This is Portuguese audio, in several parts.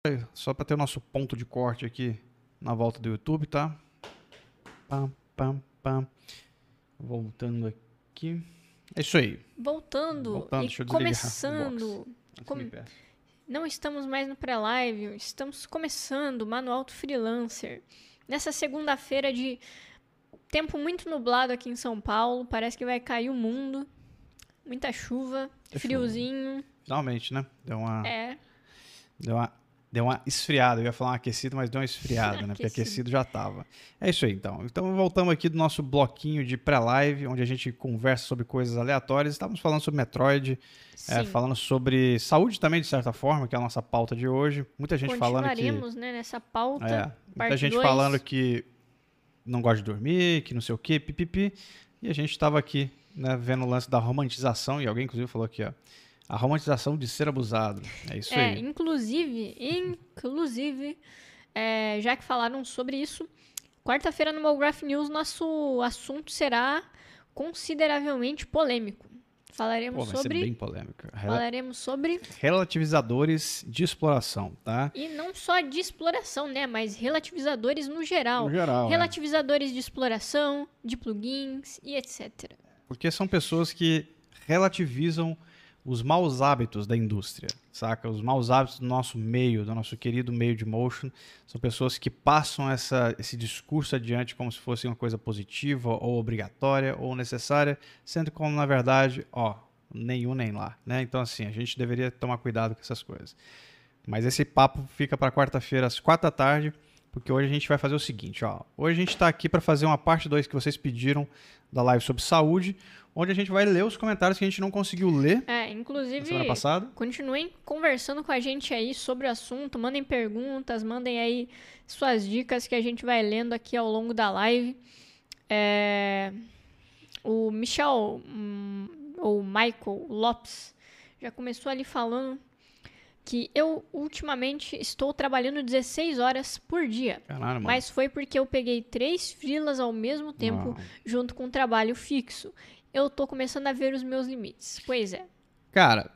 Só para ter o nosso ponto de corte aqui na volta do YouTube, tá? Pam, pam, pam. Voltando aqui. É isso aí. Voltando Deixa e eu desligar o começando. Não estamos mais no pré-live, estamos começando o Manual do Freelancer. Nessa segunda-feira de tempo muito nublado aqui em São Paulo, parece que vai cair o mundo. Muita chuva, friozinho. Finalmente, né? É. Deu uma esfriada. Eu ia falar uma aquecida, mas deu uma esfriada, né? Porque aquecido já tava. É isso aí, então. Então, voltamos aqui do nosso bloquinho de pré-live, onde a gente conversa sobre coisas aleatórias. Estávamos falando sobre Metroid, falando sobre saúde também, de certa forma, que é a nossa pauta de hoje. Muita gente falando que... Continuaremos, né, nessa pauta. Muita gente falando que não gosta de dormir, que não sei o quê, pipipi. E a gente estava aqui, né, vendo o lance da romantização, e alguém, inclusive, falou aqui, ó. A romantização de ser abusado. É isso aí. Inclusive, já que falaram sobre isso, quarta-feira no MoGraph News nosso assunto será consideravelmente polêmico. Falaremos vai sobre... ser bem polêmico. Falaremos sobre... relativizadores de tá? E não só de exploração, né? Mas relativizadores no geral. Relativizadores de exploração, de plugins e etc. Porque são pessoas que relativizam os maus hábitos da indústria, saca? Os maus hábitos do nosso meio, do nosso querido meio de motion. São pessoas que passam esse discurso adiante como se fosse uma coisa positiva, ou obrigatória, ou necessária, sendo como, na verdade, nenhum nem lá, né? Então, assim, a gente deveria tomar cuidado com essas coisas. Mas esse papo fica para quarta-feira, às 4 da tarde, porque hoje a gente vai fazer o seguinte, ó. Hoje a gente está aqui para fazer uma parte 2 que vocês pediram da live sobre saúde, onde a gente vai ler os comentários que a gente não conseguiu ler. Inclusive, semana passada. Continuem conversando com a gente aí sobre o assunto, mandem perguntas, mandem aí suas dicas que a gente vai lendo aqui ao longo da live. O Michel, ou Michael Lopes, já começou ali falando que eu ultimamente estou trabalhando 16 horas por dia. Caralho, mano. Mas foi porque eu peguei 3 freelas ao mesmo tempo, junto com um trabalho fixo. Eu tô começando a ver os meus limites. Pois é. Cara,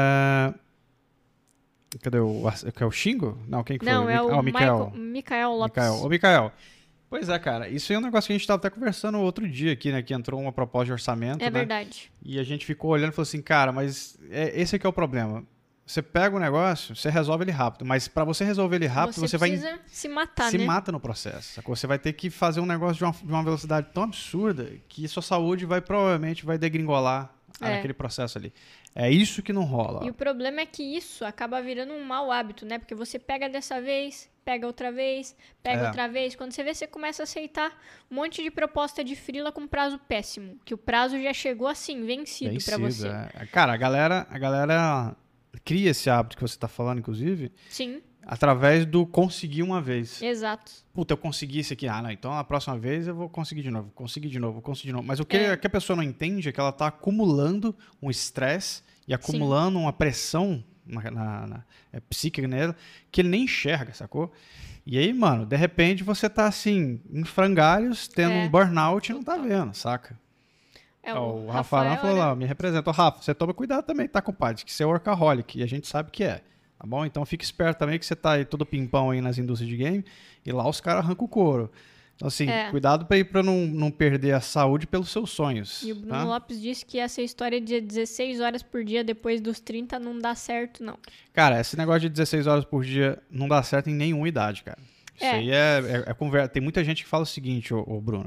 cadê o Xingo? Não, quem que foi? Não, é o Michael Lopes. Ô, Mikael. Pois é, cara. Isso é um negócio que a gente estava até conversando outro dia aqui, né? Que entrou uma proposta de orçamento, né? É verdade. E a gente ficou olhando e falou assim, cara, mas esse aqui é o problema. Você pega o negócio, você resolve ele rápido. Mas para você resolver ele rápido, você vai... se matar, se né? mata no processo. Sacou? Você vai ter que fazer um negócio de uma velocidade tão absurda que sua saúde provavelmente vai degringolar naquele processo ali. É isso que não rola. E o problema é que isso acaba virando um mau hábito, né? Porque você pega dessa vez, pega outra vez, pega outra vez. Quando você vê, você começa a aceitar um monte de proposta de freela com prazo péssimo. Que o prazo já chegou assim, vencido pra você. Cara, a galera cria esse hábito que você tá falando, inclusive. Sim. Através do conseguir uma vez. Exato. Puta, eu consegui esse aqui. Não, então a próxima vez eu vou conseguir de novo. Mas o que a pessoa não entende é que ela tá acumulando um estresse e acumulando uma pressão na psíquica nela que ele nem enxerga, sacou? E aí, mano, de repente você tá assim, em frangalhos, tendo um burnout e não tá vendo, saca? O Rafael falou lá, me representa. Rafa, você toma cuidado também, tá, compadre? Que você é workaholic e a gente sabe que é. Tá bom? Então fique esperto também que você tá aí todo pimpão aí nas indústrias de game e lá os caras arrancam o couro. Então assim, cuidado pra não perder a saúde pelos seus sonhos. E o Bruno Lopes disse que essa história de 16 horas por dia depois dos 30 não dá certo, não. Cara, esse negócio de 16 horas por dia não dá certo em nenhuma idade, cara. Isso aí é conversa. Tem muita gente que fala o seguinte, ô Bruno.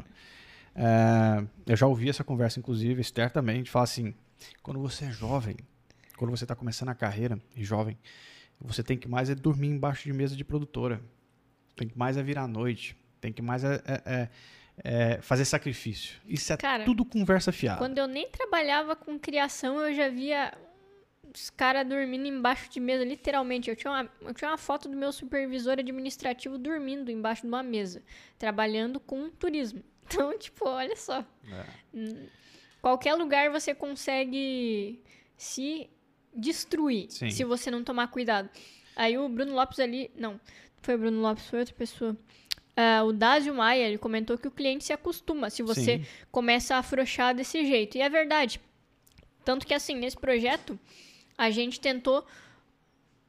Eu já ouvi essa conversa, inclusive, Esther também, de falar assim, quando você é jovem, quando você tá começando a carreira e jovem, você tem que mais dormir embaixo de mesa de produtora. Tem que mais virar à noite. Tem que mais fazer sacrifício. Isso tudo conversa fiada. Quando eu nem trabalhava com criação, eu já via os caras dormindo embaixo de mesa, literalmente. Eu tinha uma foto do meu supervisor administrativo dormindo embaixo de uma mesa, trabalhando com turismo. Então, tipo, olha só. Qualquer lugar você consegue se destruir se você não tomar cuidado. Aí o Bruno Lopes ali... Não foi o Bruno Lopes, foi outra pessoa. O Dásio Maia, ele comentou que o cliente se acostuma se você começa a afrouxar desse jeito. E é verdade. Tanto que, assim, nesse projeto, a gente tentou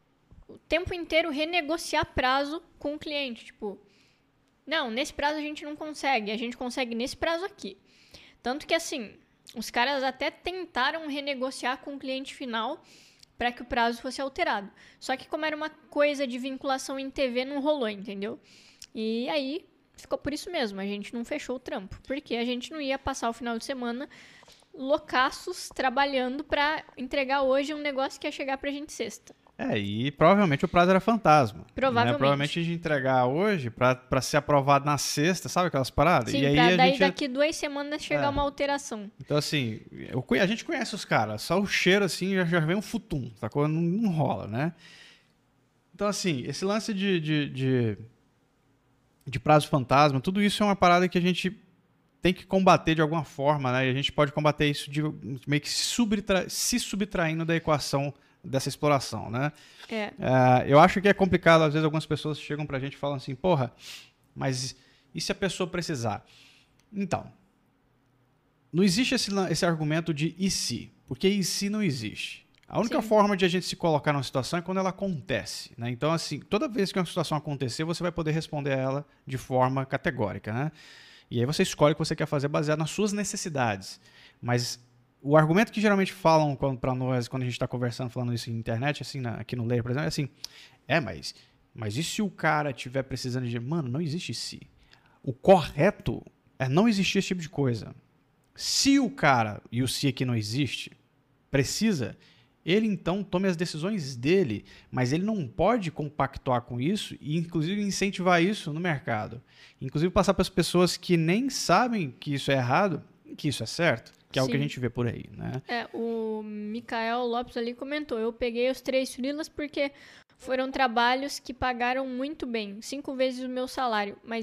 o tempo inteiro renegociar prazo com o cliente. Tipo, não, nesse prazo a gente não consegue, a gente consegue nesse prazo aqui. Tanto que, assim, os caras até tentaram renegociar com o cliente final para que o prazo fosse alterado. Só que como era uma coisa de vinculação em TV, não rolou, entendeu? E aí ficou por isso mesmo, a gente não fechou o trampo. Porque a gente não ia passar o final de semana loucaços trabalhando para entregar hoje um negócio que ia chegar pra gente sexta. E provavelmente o prazo era fantasma. Provavelmente. Né? Provavelmente a gente entregar hoje pra ser aprovado na sexta, sabe aquelas paradas? Sim, e aí pra daí gente... daqui 2 semanas chegar uma alteração. Então, assim, a gente conhece os caras, só o cheiro, assim, já vem um futum, sacou? Não rola, né? Então, assim, esse lance de prazo fantasma, tudo isso é uma parada que a gente tem que combater de alguma forma, né? E a gente pode combater isso de meio que se subtraindo da equação dessa exploração, né? Eu acho que é complicado, às vezes algumas pessoas chegam pra gente e falam assim, porra, mas e se a pessoa precisar? Então, não existe esse argumento de e se, porque e se não existe. A única forma de a gente se colocar numa situação é quando ela acontece, né? Então, assim, toda vez que uma situação acontecer, você vai poder responder a ela de forma categórica, né? E aí você escolhe o que você quer fazer baseado nas suas necessidades. Mas o argumento que geralmente falam para nós, quando a gente está conversando, falando isso na internet, assim, aqui no Layer, por exemplo, é assim, mas e se o cara estiver precisando de... Mano, não existe se. O correto é não existir esse tipo de coisa. Se o cara, e o se aqui não existe, precisa, ele então tome as decisões dele, mas ele não pode compactuar com isso e inclusive incentivar isso no mercado. Inclusive passar para as pessoas que nem sabem que isso é errado, que isso é certo. Que é o que a gente vê por aí, né? O Mikael Lopes ali comentou, eu peguei os 3 freelas porque foram trabalhos que pagaram muito bem, 5 vezes o meu salário, mas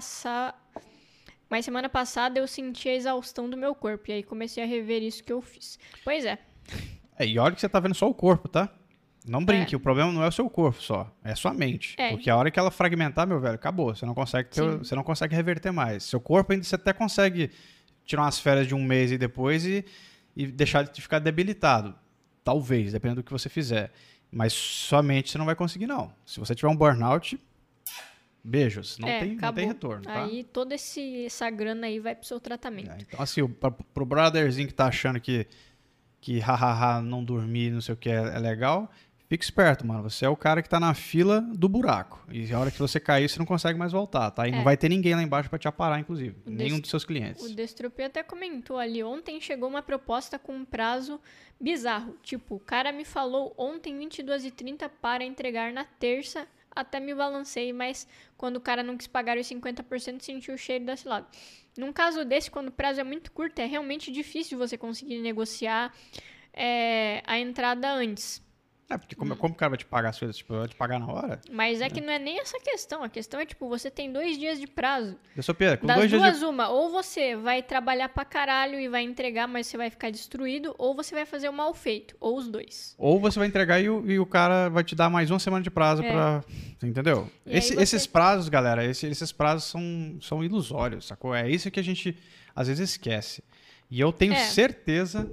semana passada eu senti a exaustão do meu corpo, e aí comecei a rever isso que eu fiz. Pois é. E olha que você tá vendo só o corpo, tá? Não brinque, o problema não é o seu corpo só, é a sua mente. Porque a hora que ela fragmentar, meu velho, acabou. Você não consegue reverter mais. Seu corpo ainda você até consegue tirar umas férias de um mês e depois e deixar de ficar debilitado. Talvez, dependendo do que você fizer. Mas somente você não vai conseguir, não. Se você tiver um burnout, beijos. Não tem retorno. Tá? Aí toda essa grana aí vai pro seu tratamento. Então, assim, pro brotherzinho que tá achando que hahaha, não dormir, não sei o que é legal, fica esperto, mano. Você é o cara que tá na fila do buraco. E a hora que você cair, você não consegue mais voltar, tá? E não vai ter ninguém lá embaixo pra te aparar, inclusive. Nenhum dos seus clientes. O Destrupi até comentou ali, ontem chegou uma proposta com um prazo bizarro. Tipo, o cara me falou ontem 22h30 para entregar na terça, até me balancei, mas quando o cara não quis pagar os 50%, sentiu o cheiro desse lado. Num caso desse, quando o prazo é muito curto, é realmente difícil você conseguir negociar a entrada antes. Porque como o cara vai te pagar as coisas? Tipo, vai te pagar na hora? Mas é que não é nem essa questão. A questão é, tipo, você tem 2 dias de prazo. Com das 2 dias duas, uma. Ou você vai trabalhar pra caralho e vai entregar, mas você vai ficar destruído. Ou você vai fazer o mal feito. Ou os dois. Ou você vai entregar e o cara vai te dar mais 1 semana de prazo pra... Entendeu? Esses prazos, galera, esses prazos são ilusórios, sacou? É isso que a gente, às vezes, esquece. E eu tenho certeza...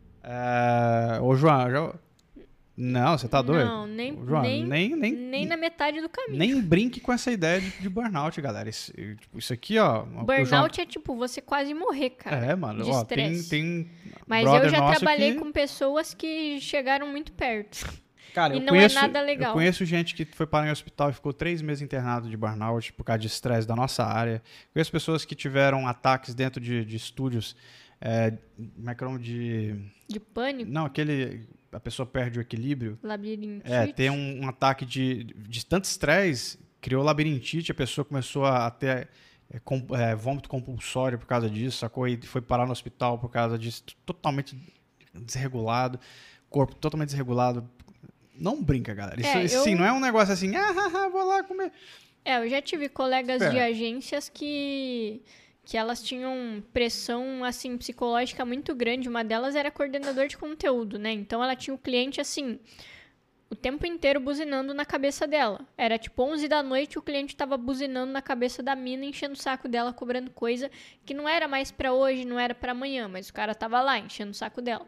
Ô, João... Não, você tá doido? Não, João, nem na metade do caminho. Nem brinque com essa ideia de burnout, galera. Isso aqui, ó... Burnout é tipo você quase morrer, cara. Mano. De estresse. Tem Mas eu já trabalhei com pessoas que chegaram muito perto. Cara, e não é nada legal. Eu conheço gente que foi parar em hospital e ficou 3 meses internado de burnout por causa de estresse da nossa área. Conheço pessoas que tiveram ataques dentro de estúdios. Como é que é o nome de pânico? Não, a pessoa perde o equilíbrio. Labirintite. Tem um ataque de tanto estresse, criou labirintite, a pessoa começou a ter vômito compulsório por causa disso, sacou? E foi parar no hospital por causa disso, totalmente desregulado, corpo totalmente desregulado. Não brinca, galera. Isso sim, não é um negócio assim, vou lá comer. Eu já tive colegas de agências que elas tinham pressão, assim, psicológica muito grande. Uma delas era coordenador de conteúdo, né? Então, ela tinha o cliente, assim, o tempo inteiro buzinando na cabeça dela. Era, tipo, 11 da noite, o cliente tava buzinando na cabeça da mina, enchendo o saco dela, cobrando coisa que não era mais pra hoje, não era pra amanhã, mas o cara tava lá, enchendo o saco dela.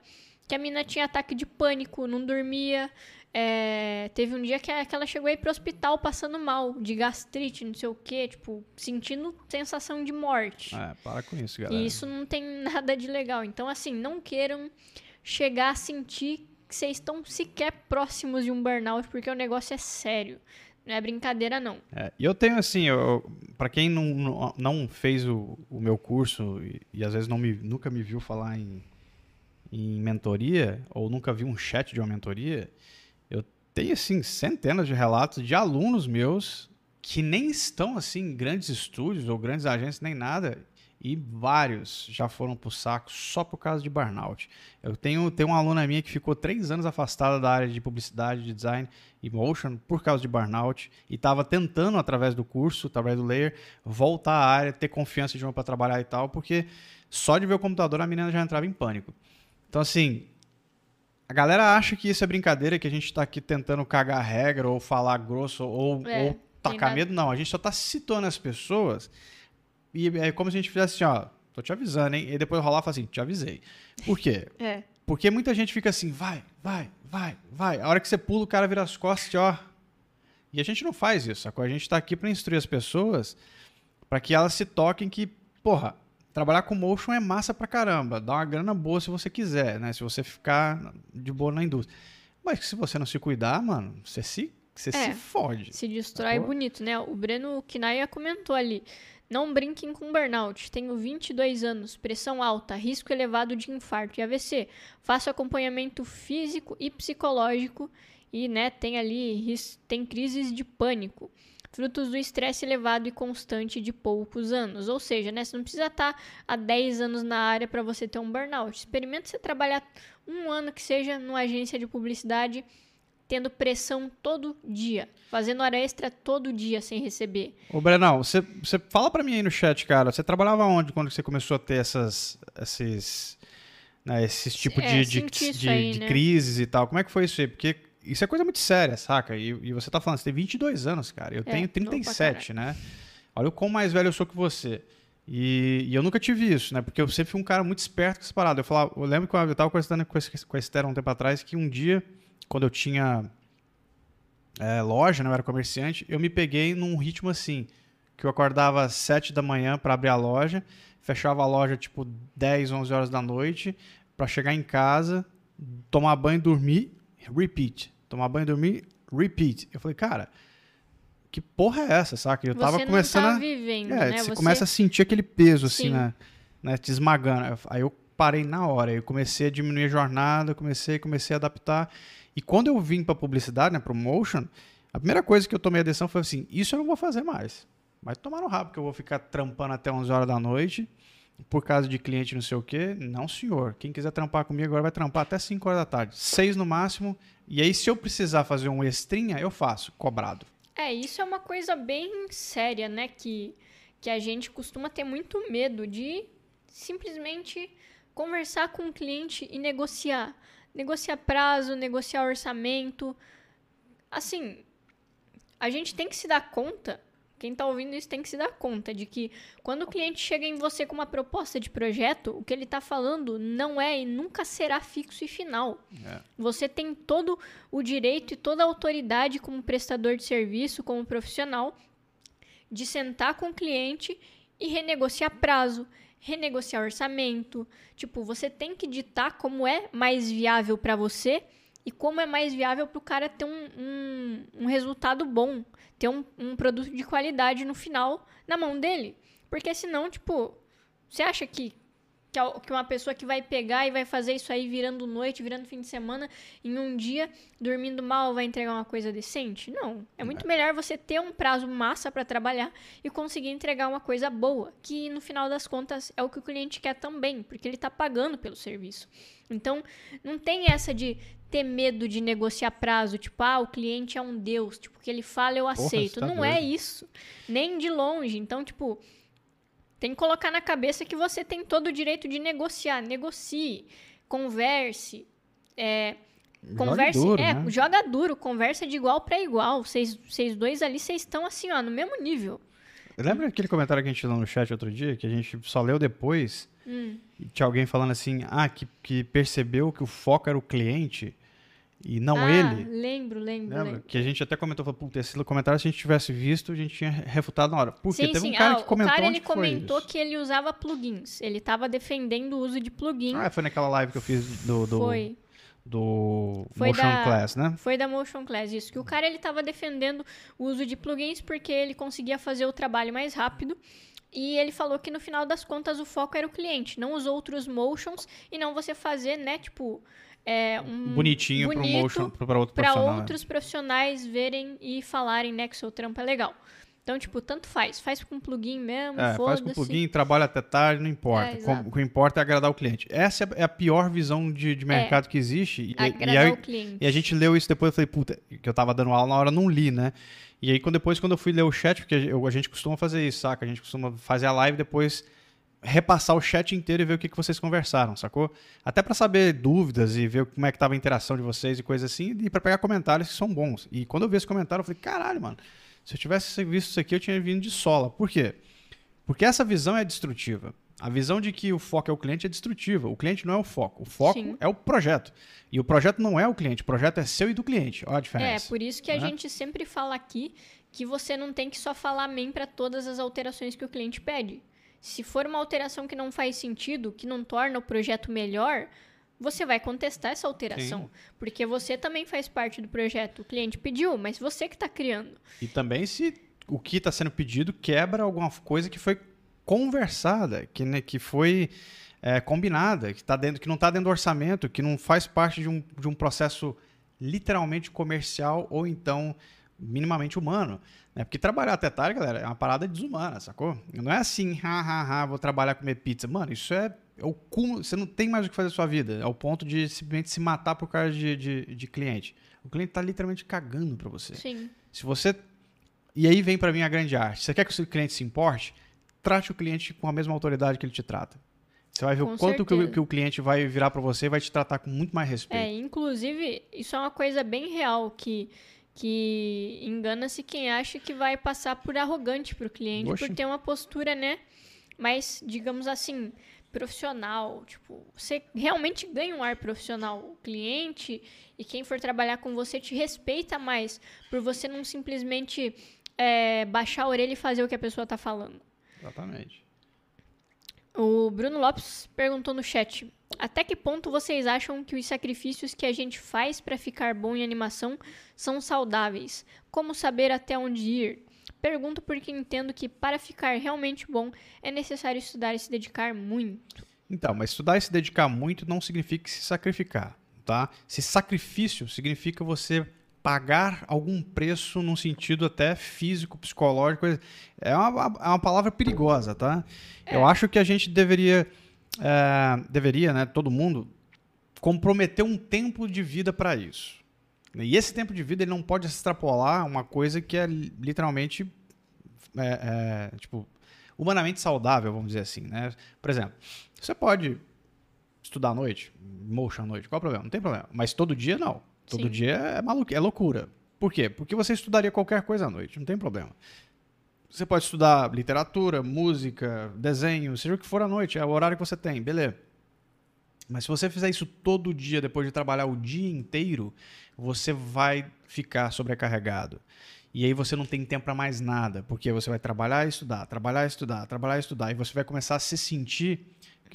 que a mina tinha ataque de pânico, não dormia. Teve um dia que ela chegou aí pro hospital passando mal, de gastrite, não sei o quê, tipo, sentindo sensação de morte. Para com isso, galera. E isso não tem nada de legal. Então, assim, não queiram chegar a sentir que vocês estão sequer próximos de um burnout, porque o negócio é sério. Não é brincadeira, não. E eu tenho, assim, para quem não fez o meu curso e às vezes nunca me viu falar em mentoria, ou nunca viu um chat de uma mentoria, eu tenho, assim, centenas de relatos de alunos meus que nem estão, assim, em grandes estúdios ou grandes agências, nem nada, e vários já foram pro saco só por causa de burnout. Eu tenho uma aluna minha que ficou 3 anos afastada da área de publicidade, de design e motion por causa de burnout e estava tentando, através do curso, através do Layer, voltar à área, ter confiança de novo para trabalhar e tal, porque só de ver o computador a menina já entrava em pânico. Então, assim, a galera acha que isso é brincadeira, que a gente está aqui tentando cagar a regra ou falar grosso ou tacar medo. Não, a gente só está situando as pessoas e é como se a gente fizesse assim, ó, tô te avisando, hein? E depois rolar e falar assim, te avisei. Por quê? Porque muita gente fica assim, vai. A hora que você pula, o cara vira as costas e ó. E a gente não faz isso, sacou? A gente tá aqui para instruir as pessoas para que elas se toquem que, porra, trabalhar com motion é massa pra caramba. Dá uma grana boa se você quiser, né? Se você ficar de boa na indústria. Mas se você não se cuidar, mano, você se fode. Se destrói bonito, né? O Breno Kinaia comentou ali. Não brinquem com burnout. Tenho 22 anos, pressão alta, risco elevado de infarto e AVC. Faço acompanhamento físico e psicológico e, né, tem crises de pânico. Frutos do estresse elevado e constante de poucos anos. Ou seja, né, você não precisa estar há 10 anos na área para você ter um burnout. Experimenta você trabalhar 1 ano que seja numa agência de publicidade, tendo pressão todo dia, fazendo hora extra todo dia sem receber. Ô, Brenão, você fala pra mim aí no chat, cara, você trabalhava onde quando você começou a ter esses tipos de crises e tal? Como é que foi isso aí? Porque isso é coisa muito séria, saca? E você tá falando, você tem 22 anos, cara. Eu tenho 37, né? Olha o quão mais velho eu sou que você. E eu nunca tive isso, né? Porque eu sempre fui um cara muito esperto com essa parada. Eu lembro que eu tava conversando com a Esther um tempo atrás, que um dia, quando eu tinha loja, né, eu era comerciante, eu me peguei num ritmo assim, que eu acordava às 7 da manhã para abrir a loja, fechava a loja tipo 10, 11 horas da noite, para chegar em casa, tomar banho, dormir, repeat. Tomar banho, dormir, repeat. Eu falei, cara, que porra é essa, saca? Eu tava começando não tá vivendo, né? Você começa a sentir aquele peso, assim, né, te esmagando. Aí eu parei na hora, eu comecei a diminuir a jornada, comecei a adaptar. E quando eu vim pra publicidade, né, pro motion, a primeira coisa que eu tomei a decisão foi assim, isso eu não vou fazer mais. Vai tomar no rabo, que eu vou ficar trampando até 11 horas da noite, por causa de cliente não sei o quê. Não, senhor. Quem quiser trampar comigo agora vai trampar até 5 horas da tarde. 6 no máximo. E aí, se eu precisar fazer um extrinha, eu faço, cobrado. Isso é uma coisa bem séria, né? Que a gente costuma ter muito medo de simplesmente conversar com o cliente e negociar. Negociar prazo, negociar orçamento. Assim, a gente tem que se dar conta, quem está ouvindo isso tem que se dar conta de que quando o cliente chega em você com uma proposta de projeto, o que ele está falando não é e nunca será fixo e final. Você tem todo o direito e toda a autoridade como prestador de serviço, como profissional, de sentar com o cliente e renegociar prazo, renegociar orçamento. Tipo, você tem que ditar como é mais viável para você e como é mais viável para o cara ter um resultado bom, ter um produto de qualidade no final na mão dele. Porque senão, tipo, você acha que uma pessoa que vai pegar e vai fazer isso aí virando noite, virando fim de semana, em um dia, dormindo mal, vai entregar uma coisa decente? Não. É muito melhor você ter um prazo massa para trabalhar e conseguir entregar uma coisa boa, que no final das contas é o que o cliente quer também, porque ele está pagando pelo serviço. Então, não tem essa de ter medo de negociar prazo, tipo, o cliente é um deus, tipo, o que ele fala eu aceito. Não doido. É isso, nem de longe. Então, tipo, tem que colocar na cabeça que você tem todo o direito de negociar. Negocie, converse, duro, né? Joga duro, conversa de igual para igual. Vocês dois ali, vocês estão assim, ó, no mesmo nível. Lembra aquele comentário que a gente leu no chat outro dia, que a gente só leu depois? E tinha alguém falando assim, que percebeu que o foco era o cliente e não ele. Lembro. Que a gente até comentou, falou, puta, esse comentário, se a gente tivesse visto, a gente tinha refutado na hora. Porque sim, teve um cara que comentou o cara, onde ele foi comentou isso. que ele usava plugins. Ele tava defendendo o uso de plugin. Foi naquela live que eu fiz do Foi Motion Class, né? Foi da Motion Class, isso. Que o cara, ele tava defendendo o uso de plugins porque ele conseguia fazer o trabalho mais rápido. E ele falou que no final das contas o foco era o cliente, não os outros motions. E não você fazer, né, tipo... bonitinho para outro pra profissional. Outros profissionais verem e falarem, né, que seu trampo é legal. Então, tipo, tanto faz. Faz com plugin mesmo, foda-se. Faz com plugin, trabalha até tarde, não importa. O que importa é agradar o cliente. Essa é a pior visão de mercado que existe. Agradar o cliente. E a gente leu isso depois, eu falei, puta, que eu tava dando aula na hora, não li, né? E aí, depois, quando eu fui ler o chat, porque a gente costuma fazer isso, saca? A gente costuma fazer a live depois repassar o chat inteiro e ver o que vocês conversaram, sacou? Até para saber dúvidas e ver como é que tava a interação de vocês e coisa assim, e para pegar comentários que são bons. E quando eu vi esse comentário, eu falei, caralho, mano, se eu tivesse visto isso aqui, eu tinha vindo de sola. Por quê? Porque essa visão é destrutiva. A visão de que o foco é o cliente é destrutiva. O cliente não é o foco. O foco é o projeto. E o projeto não é o cliente. O projeto é seu e do cliente. Olha a diferença. Por isso que a gente sempre fala aqui que você não tem que só falar amém para todas as alterações que o cliente pede. Se for uma alteração que não faz sentido, que não torna o projeto melhor, você vai contestar essa alteração. Sim. Porque você também faz parte do projeto. O cliente pediu, mas você que está criando. E também se o que está sendo pedido quebra alguma coisa que foi conversada, que foi combinada, que não está dentro do orçamento, que não faz parte de um processo literalmente comercial ou então minimamente humano. Né? Porque trabalhar até tarde, galera, é uma parada desumana, sacou? Não é assim, vou trabalhar comer pizza. Mano, isso é o cúmulo. Você não tem mais o que fazer na sua vida. É o ponto de simplesmente se matar por causa de cliente. O cliente está literalmente cagando para você. Sim. Se você... E aí vem para mim a grande arte. Você quer que o seu cliente se importe? Trate o cliente com a mesma autoridade que ele te trata. Você vai ver o quanto que o cliente vai virar para você e vai te tratar com muito mais respeito. Inclusive, isso é uma coisa bem real que engana-se quem acha que vai passar por arrogante pro cliente. Oxi. Por ter uma postura, né, mais, digamos assim, profissional. Tipo, você realmente ganha um ar profissional. O cliente e quem for trabalhar com você te respeita mais por você não simplesmente baixar a orelha e fazer o que a pessoa tá falando. Exatamente. O Bruno Lopes perguntou no chat: até que ponto vocês acham que os sacrifícios que a gente faz para ficar bom em animação são saudáveis? Como saber até onde ir? Pergunto porque entendo que para ficar realmente bom é necessário estudar e se dedicar muito. Então, mas estudar e se dedicar muito não significa se sacrificar, tá? Se sacrifício significa você pagar algum preço num sentido até físico, psicológico. É uma palavra perigosa, tá? Eu acho que a gente deveria, né, todo mundo, comprometer um tempo de vida para isso. E esse tempo de vida ele não pode extrapolar uma coisa que é literalmente tipo, humanamente saudável, vamos dizer assim, né? Por exemplo, você pode estudar à noite, motion à noite, qual é o problema? Não tem problema. Mas todo dia, não. Todo dia é loucura. Por quê? Porque você estudaria qualquer coisa à noite, não tem problema. Você pode estudar literatura, música, desenho, seja o que for à noite, é o horário que você tem, beleza. Mas se você fizer isso todo dia, depois de trabalhar o dia inteiro, você vai ficar sobrecarregado. E aí você não tem tempo para mais nada, porque você vai trabalhar e estudar, trabalhar e estudar, trabalhar e estudar, e você vai começar a se sentir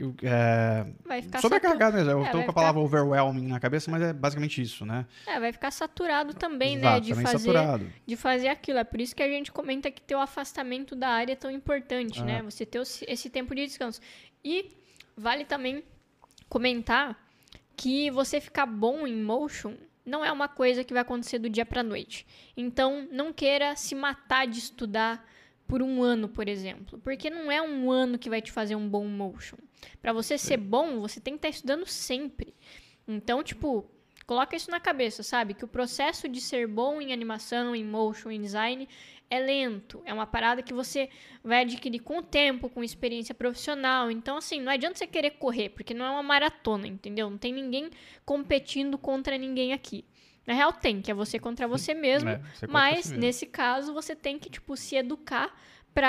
vai ficar sobrecarregado mesmo. Eu estou com a palavra overwhelming na cabeça, mas é basicamente isso, né? Vai ficar saturado também, exato, né? saturado. De fazer aquilo. É por isso que a gente comenta que ter o afastamento da área é tão importante, né? Você ter esse tempo de descanso. E vale também comentar que você ficar bom em motion não é uma coisa que vai acontecer do dia para noite. Então, não queira se matar de estudar por um ano, por exemplo. Porque não é um ano que vai te fazer um bom motion. Para você ser bom, você tem que estar estudando sempre. Então, tipo, coloca isso na cabeça, sabe? Que o processo de ser bom em animação, em motion, em design é lento. É uma parada que você vai adquirir com o tempo, com experiência profissional. Então, assim, não adianta você querer correr, porque não é uma maratona, entendeu? Não tem ninguém competindo contra ninguém aqui. Na real tem, que é você contra você mesmo, mas nesse caso você tem que, tipo, se educar pra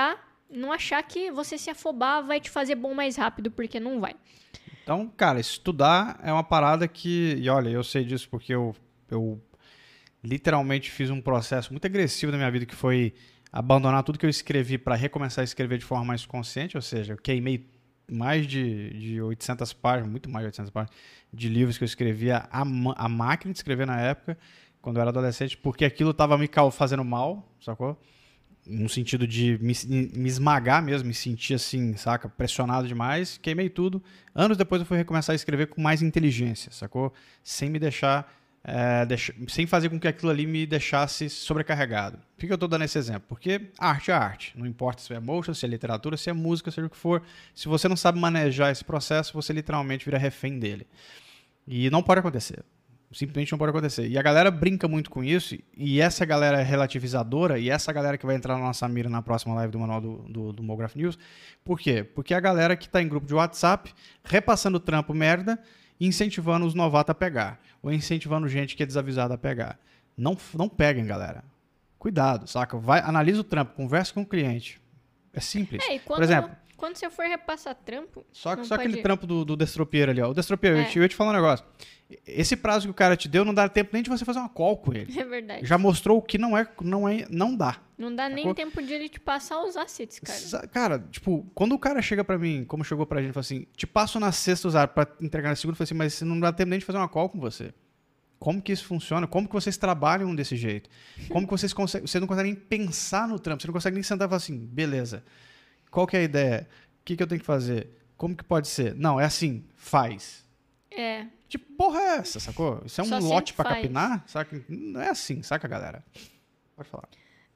não achar que você se afobar vai te fazer bom mais rápido, porque não vai. Então, cara, estudar é uma parada que... E olha, eu sei disso porque eu literalmente fiz um processo muito agressivo na minha vida, que foi abandonar tudo que eu escrevi para recomeçar a escrever de forma mais consciente, ou seja, eu queimei mais de 800 páginas, muito mais de 800 páginas, de livros que eu escrevia a máquina de escrever na época, quando eu era adolescente, porque aquilo estava me fazendo mal, sacou? No sentido de me esmagar mesmo, me sentir assim, saca? Pressionado demais, queimei tudo. Anos depois eu fui recomeçar a escrever com mais inteligência, sacou? Sem me deixar, sem fazer com que aquilo ali me deixasse sobrecarregado. Por que eu estou dando esse exemplo? Porque arte é arte. Não importa se é motion, se é literatura, se é música, seja o que for. Se você não sabe manejar esse processo, você literalmente vira refém dele. E não pode acontecer. Simplesmente não pode acontecer. E a galera brinca muito com isso, e essa galera é relativizadora, e essa galera que vai entrar na nossa mira na próxima live do manual do Mograph News. Por quê? Porque a galera que está em grupo de WhatsApp, repassando trampo merda, e incentivando os novatos a pegar. Ou incentivando gente que é desavisada a pegar. Não peguem, galera. Cuidado, saca? Analisa o trampo, conversa com o cliente. É simples. E por exemplo... Quando você for repassar trampo... Só aquele trampo do Destropieiro ali, ó. O Destropieiro, eu ia te falar um negócio. Esse prazo que o cara te deu, não dá tempo nem de você fazer uma call com ele. É verdade. Já mostrou o que não dá. Não dá nem tempo de ele te passar os assets, cara. Cara, tipo, quando o cara chega pra mim, como chegou pra gente, falou assim, te passo na sexta usar pra entregar na segunda, eu falei assim, mas não dá tempo nem de fazer uma call com você. Como que isso funciona? Como que vocês trabalham desse jeito? Como que vocês conseguem... Você não consegue nem pensar no trampo, você não consegue nem sentar e falar assim, beleza, qual que é a ideia? O que eu tenho que fazer? Como que pode ser? Não, é assim, faz. Tipo, porra é essa, sacou? Isso é um lote pra capinar? Saca? Não é assim, saca, galera? Pode falar.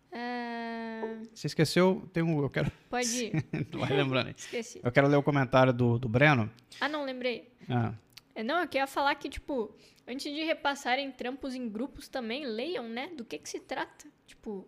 Você esqueceu? Eu quero... Pode ir. Vai lembrando aí. Esqueci. Eu quero ler o comentário do Breno. Não, lembrei. Não, eu queria falar que, tipo, antes de repassarem trampos em grupos também, leiam, né? Do que se trata. Tipo,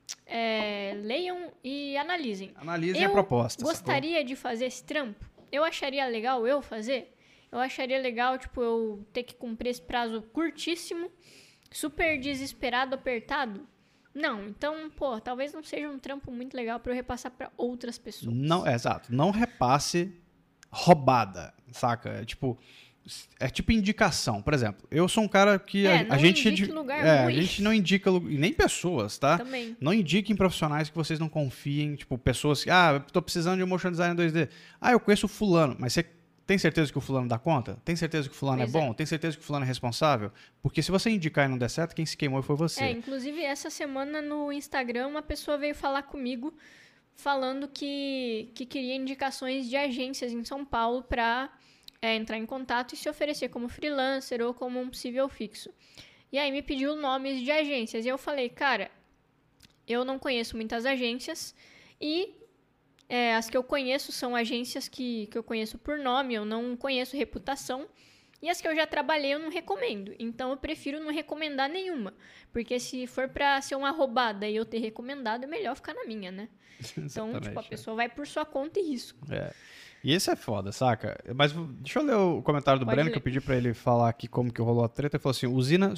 leiam e analisem. Analisem a proposta. Eu gostaria de fazer esse trampo. Eu acharia legal eu fazer. Eu acharia legal, tipo, eu ter que cumprir esse prazo curtíssimo, super desesperado, apertado. Não, então, pô, talvez não seja um trampo muito legal pra eu repassar pra outras pessoas. Não, exato. Não repasse roubada, saca? É tipo indicação. Por exemplo, eu sou um cara que a gente não indica nem pessoas, tá? Também. Não indiquem profissionais que vocês não confiem, tipo, pessoas que, eu tô precisando de um motion design 2D. Eu conheço o fulano, mas você tem certeza que o fulano dá conta? Tem certeza que o fulano é bom? Tem certeza que o fulano é responsável? Porque se você indicar e não der certo, quem se queimou foi você. Inclusive, essa semana no Instagram, uma pessoa veio falar comigo falando que queria indicações de agências em São Paulo para entrar em contato e se oferecer como freelancer ou como um possível fixo. E aí me pediu nomes de agências. E eu falei, cara, eu não conheço muitas agências e... as que eu conheço são agências que eu conheço por nome, eu não conheço reputação. E as que eu já trabalhei, eu não recomendo. Então, eu prefiro não recomendar nenhuma. Porque se for pra ser uma roubada e eu ter recomendado, é melhor ficar na minha, né? Então, tipo, a pessoa vai por sua conta e risco. E esse é foda, saca? Mas deixa eu ler o comentário do Breno, que eu pedi pra ele falar aqui como que rolou a treta. Ele falou assim, usina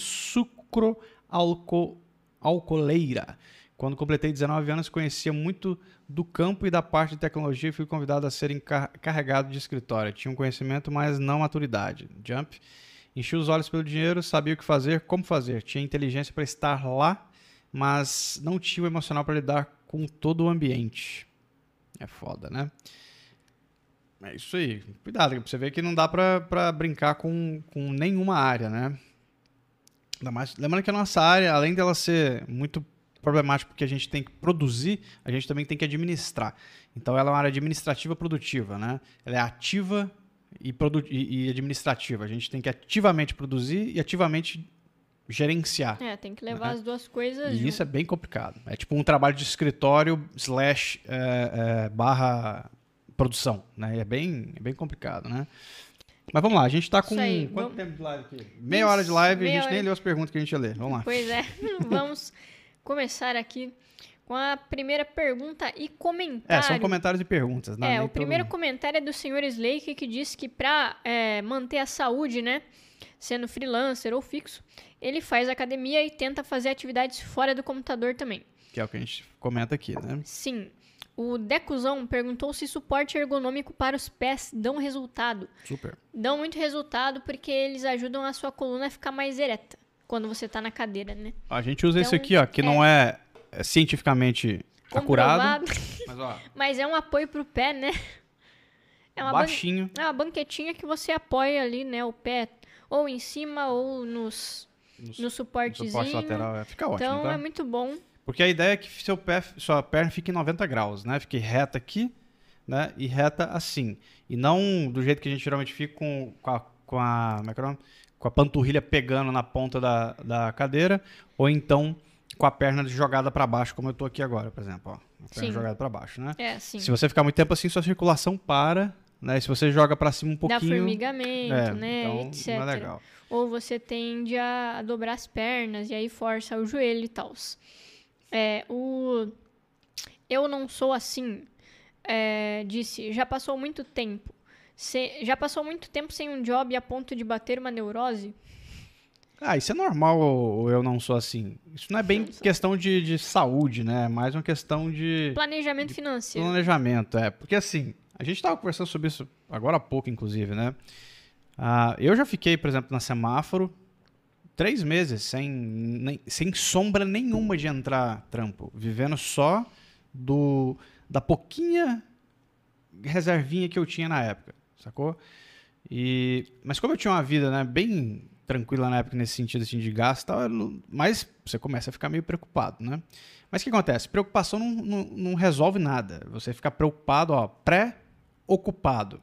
sucroalcooleira. Quando completei 19 anos, conhecia muito do campo e da parte de tecnologia e fui convidado a ser encarregado de escritório. Tinha um conhecimento, mas não maturidade. Jump. Enchi os olhos pelo dinheiro, sabia o que fazer, como fazer. Tinha inteligência para estar lá, mas não tinha o emocional para lidar com todo o ambiente. É foda, né? É isso aí. Cuidado, pra você ver que não dá pra brincar com nenhuma área, né? Ainda mais, lembrando que a nossa área, além dela ser muito problemática porque a gente tem que produzir, a gente também tem que administrar. Então ela é uma área administrativa produtiva, né? Ela é ativa e administrativa. A gente tem que ativamente produzir e ativamente gerenciar. Tem que levar as duas coisas E junto. isso é bem complicado. É tipo um trabalho de escritório / barra produção, né? É bem complicado, né? Mas vamos lá, a gente tá com... Quanto tempo de live aqui? Meia hora de live e a gente nem leu as perguntas que a gente ia ler. Vamos lá. Pois é, vamos começar aqui com a primeira pergunta e comentário. São comentários e perguntas. Né? O primeiro comentário é do Sr. Slake, que diz que para manter a saúde, né, sendo freelancer ou fixo, ele faz academia e tenta fazer atividades fora do computador também. que é o que a gente comenta aqui, né? Sim. O Decuzão perguntou se suporte ergonômico para os pés dão resultado. Super. Dão muito resultado porque eles ajudam a sua coluna a ficar mais ereta quando você tá na cadeira, né? A gente usa Então, esse aqui, ó, que não é cientificamente acurado, mas ó, mas é um apoio pro pé, né? É baixinho. É uma banquetinha que você apoia ali, né, o pé ou em cima ou no suportezinho. No suporte lateral, fica ótimo, então tá? é muito bom. Porque a ideia é que sua perna fique em 90 graus, né? Fique reta aqui, né? E reta assim. E não do jeito que a gente geralmente fica como é que é o nome? Com a panturrilha pegando na ponta da cadeira, ou então com a perna jogada para baixo, como eu tô aqui agora, por exemplo, ó. A perna jogada para baixo, né? Sim. Se você ficar muito tempo assim, sua circulação para, né? Se você joga para cima um pouquinho... Dá formigamento, né? Então, etc. não é legal. Ou você tende a dobrar as pernas e aí força o joelho e tal. Eu não sou assim, disse, já passou muito tempo sem um job a ponto de bater uma neurose? Isso é normal ou eu não sou assim? Isso não é bem questão de saúde, né? É mais uma questão de... Planejamento financeiro. Planejamento, Porque assim, a gente estava conversando sobre isso agora há pouco, inclusive, né? Eu já fiquei, por exemplo, na semáforo 3 meses sem sombra nenhuma de entrar trampo, vivendo só da pouquinha reservinha que eu tinha na época, sacou? Mas como eu tinha uma vida, né, bem tranquila na época nesse sentido assim, de gasto e tal, mas você começa a ficar meio preocupado, né? Mas o que acontece? Preocupação não resolve nada. Você fica preocupado, ó, pré-ocupado.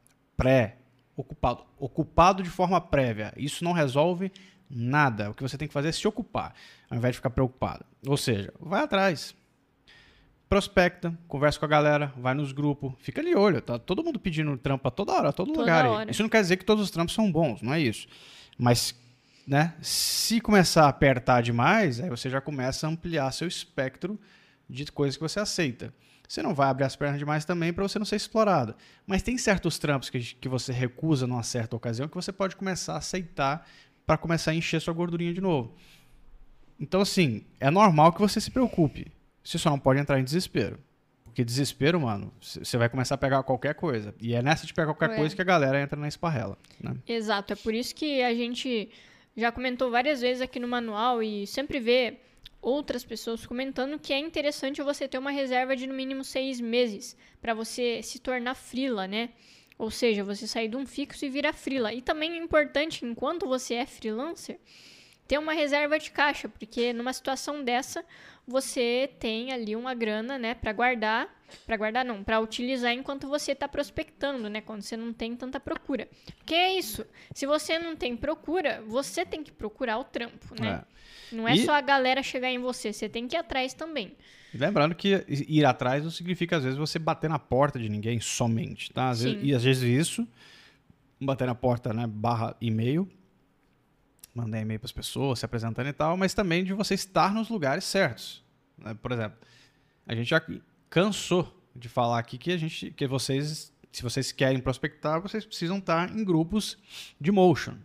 Ocupado de forma prévia. Isso não resolve nada. O que você tem que fazer é se ocupar, ao invés de ficar preocupado. Ou seja, vai atrás. Prospecta, conversa com a galera, vai nos grupos, fica ali olho, tá todo mundo pedindo trampo a toda hora, a todo lugar. Hora. Isso não quer dizer que todos os trampos são bons, não é isso. Mas, né, se começar a apertar demais, aí você já começa a ampliar seu espectro de coisas que você aceita. Você não vai abrir as pernas demais também para você não ser explorado. Mas tem certos trampos que você recusa numa certa ocasião que você pode começar a aceitar para começar a encher sua gordurinha de novo. Então, assim, é normal que você se preocupe. Você só não pode entrar em desespero. Porque desespero, mano, você vai começar a pegar qualquer coisa. E é nessa de pegar qualquer coisa que a galera entra na esparrela, né? Exato. É por isso que a gente já comentou várias vezes aqui no manual e sempre vê outras pessoas comentando que é interessante você ter uma reserva de no mínimo 6 meses para você se tornar freela, né? Ou seja, você sair de um fixo e virar freela. E também é importante, enquanto você é freelancer, ter uma reserva de caixa, porque numa situação dessa, você tem ali uma grana, né, para utilizar enquanto você está prospectando, né, quando você não tem tanta procura. Porque é isso, se você não tem procura, você tem que procurar o trampo, né? Não é só a galera chegar em você, você tem que ir atrás também. Lembrando que ir atrás não significa, às vezes, você bater na porta de ninguém somente, tá? Às vezes isso, bater na porta, né, / e-mail, mandar e-mail para as pessoas, se apresentando e tal, mas também de você estar nos lugares certos. Por exemplo, a gente já cansou de falar aqui que vocês, se vocês querem prospectar, vocês precisam estar em grupos de motion.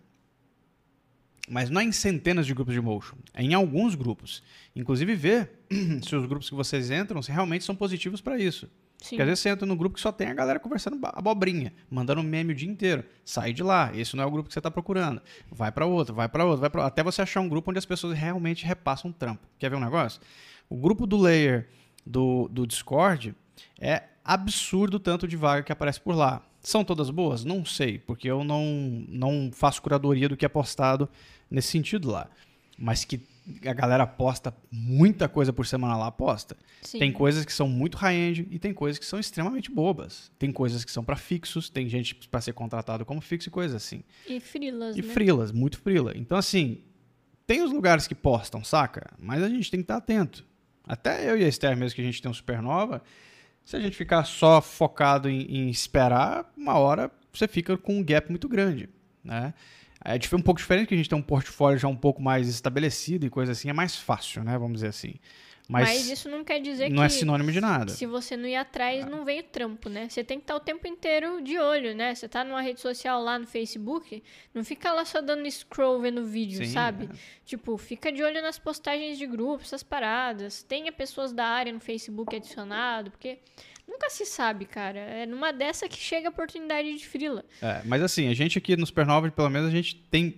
Mas não é em centenas de grupos de motion, é em alguns grupos. Inclusive ver se os grupos que vocês entram se realmente são positivos para isso. Sim. Porque às vezes você entra num grupo que só tem a galera conversando abobrinha, mandando meme o dia inteiro. Sai de lá, esse não é o grupo que você está procurando. Vai para outro, até você achar um grupo onde as pessoas realmente repassam trampo. Quer ver um negócio? O grupo do Layer do Discord é absurdo o tanto de vaga que aparece por lá. São todas boas? Não sei, porque eu não faço curadoria do que é postado nesse sentido lá. Mas que a galera posta muita coisa por semana lá, posta. Sim. Tem coisas que são muito high-end e tem coisas que são extremamente bobas. Tem coisas que são para fixos, tem gente para ser contratado como fixo e coisas assim. E freelas, né? E freelas, muito freela. Então, assim, tem os lugares que postam, saca? Mas a gente tem que estar atento. Até eu e a Esther mesmo, que a gente tem um Supernova, se a gente ficar só focado em esperar, uma hora você fica com um gap muito grande, né? É um pouco diferente que a gente tem um portfólio já um pouco mais estabelecido e coisa assim, é mais fácil, né? Vamos dizer assim. Mas isso não quer dizer não é sinônimo de nada. Se você não ir atrás, não vem o trampo, né? Você tem que estar o tempo inteiro de olho, né? Você tá numa rede social lá no Facebook, não fica lá só dando scroll vendo vídeo, sabe? Tipo, fica de olho nas postagens de grupo, essas paradas. Tenha pessoas da área no Facebook adicionado, porque nunca se sabe, cara. É numa dessa que chega a oportunidade de freela. Mas assim, a gente aqui no Supernova, pelo menos, a gente tem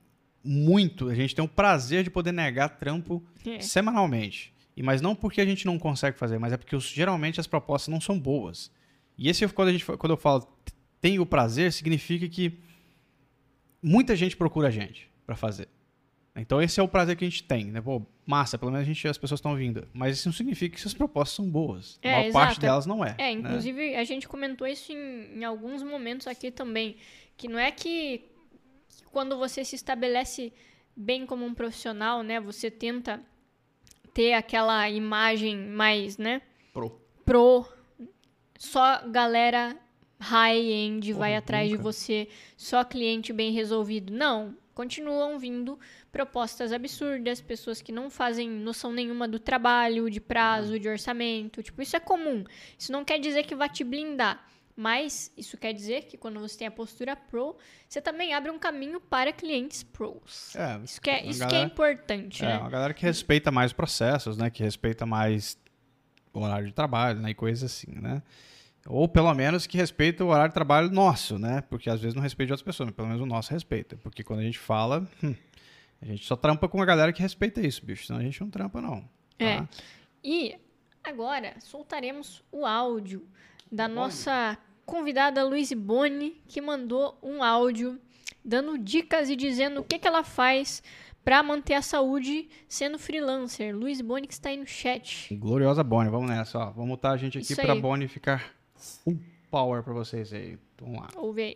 o prazer de poder negar trampo semanalmente. Mas não porque a gente não consegue fazer, mas é porque geralmente as propostas não são boas. E quando eu falo tem o prazer, significa que muita gente procura a gente para fazer. Então esse é o prazer que a gente tem, né? Pô, massa, pelo menos as pessoas estão vindo. Mas isso não significa que as propostas são boas. A maior parte delas não é. Inclusive né? A gente comentou isso em alguns momentos aqui também, que não é que quando você se estabelece bem como um profissional, né? Você tenta ter aquela imagem mais, né? Pro. Só galera high-end vai atrás de você. Só cliente bem resolvido. Não. Continuam vindo propostas absurdas, pessoas que não fazem noção nenhuma do trabalho, de prazo, de orçamento. Tipo, isso é comum. Isso não quer dizer que vai te blindar. Mas isso quer dizer que quando você tem a postura pro, você também abre um caminho para clientes pros. Isso que é importante, né? Uma galera que respeita mais os processos, né? Que respeita mais o horário de trabalho, né? E coisas assim, né? Ou pelo menos que respeita o horário de trabalho nosso, né? Porque às vezes não respeita de outras pessoas, mas pelo menos o nosso respeita. Porque quando a gente fala, a gente só trampa com a galera que respeita isso, bicho. Senão a gente não trampa, não. Tá? E agora soltaremos o áudio da nossa convidada Luiz Boni, que mandou um áudio dando dicas e dizendo o que ela faz para manter a saúde sendo freelancer. Luiz Boni, que está aí no chat. Gloriosa Boni, vamos nessa. Ó. Vamos botar a gente aqui para a Boni ficar full power para vocês aí. Vamos lá. Ouve aí.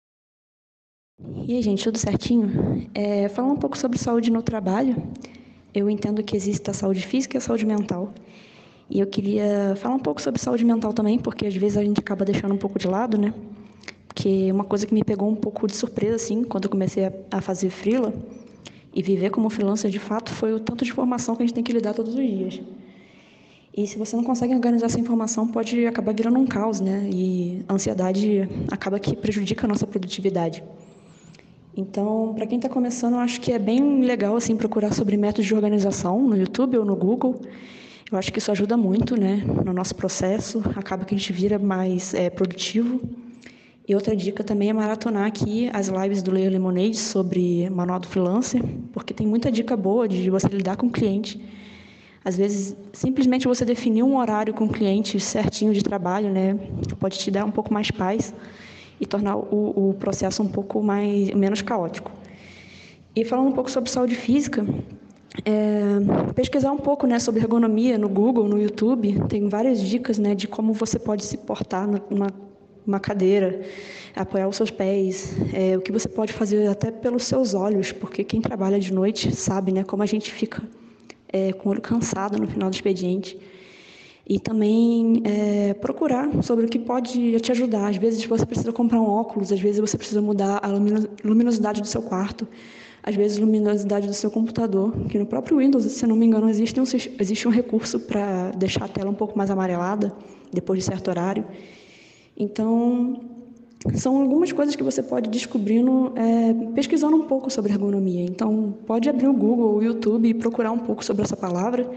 E aí, gente, tudo certinho? Falando um pouco sobre saúde no trabalho, eu entendo que existe a saúde física e a saúde mental. E eu queria falar um pouco sobre saúde mental também, porque às vezes a gente acaba deixando um pouco de lado, né? Porque uma coisa que me pegou um pouco de surpresa, assim, quando eu comecei a fazer freela e viver como freelancer de fato, foi o tanto de informação que a gente tem que lidar todos os dias. E se você não consegue organizar essa informação, pode acabar virando um caos, né? E a ansiedade acaba que prejudica a nossa produtividade. Então, para quem está começando, eu acho que é bem legal, assim, procurar sobre métodos de organização no YouTube ou no Google. Eu acho que isso ajuda muito, né, no nosso processo, acaba que a gente vira mais produtivo. E outra dica também é maratonar aqui as lives do Layer Lemonade sobre manual do freelancer, porque tem muita dica boa de você lidar com o cliente. Às vezes, simplesmente você definir um horário com o cliente certinho de trabalho, né, pode te dar um pouco mais paz e tornar o processo um pouco menos caótico. E falando um pouco sobre saúde física, pesquisar um pouco, né, sobre ergonomia no Google, no YouTube, tem várias dicas, né, de como você pode se portar numa cadeira, apoiar os seus pés, o que você pode fazer até pelos seus olhos, porque quem trabalha de noite sabe, né, como a gente fica com o olho cansado no final do expediente. E também procurar sobre o que pode te ajudar. Às vezes você precisa comprar um óculos, às vezes você precisa mudar a luminosidade do seu quarto, às vezes a luminosidade do seu computador, que no próprio Windows, se não me engano, existe um recurso para deixar a tela um pouco mais amarelada depois de certo horário. Então, são algumas coisas que você pode ir descobrindo pesquisando um pouco sobre ergonomia. Então, pode abrir o Google ou o YouTube e procurar um pouco sobre essa palavra,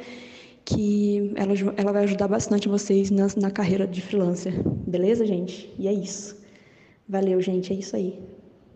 que ela vai ajudar bastante vocês na carreira de freelancer. Beleza, gente? E é isso. Valeu, gente. É isso aí.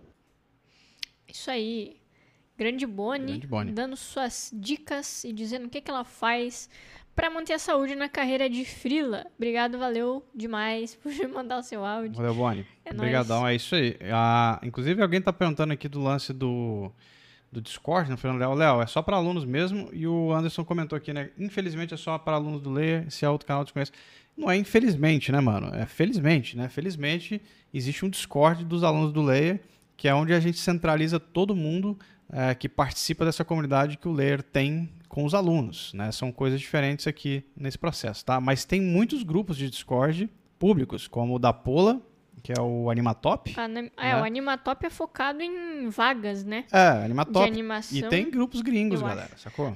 Isso aí. Grande Boni, dando suas dicas e dizendo o que ela faz para manter a saúde na carreira de freela. Obrigado, valeu demais por mandar o seu áudio. Valeu, Boni. Obrigadão, é isso aí. Inclusive, alguém está perguntando aqui do lance do Discord, não foi, Léo, é só para alunos mesmo, e o Anderson comentou aqui, né, infelizmente é só para alunos do Layer, esse é outro canal de conhecimento. Não é infelizmente, né, mano, é felizmente, né, felizmente existe um Discord dos alunos do Layer, que é onde a gente centraliza todo mundo que participa dessa comunidade que o Layer tem com os alunos, né, são coisas diferentes aqui nesse processo, tá, mas tem muitos grupos de Discord públicos, como o da Pola que é o Animatop. O Animatop é focado em vagas, né? Animatop. De animação. E tem grupos gringos, galera, sacou?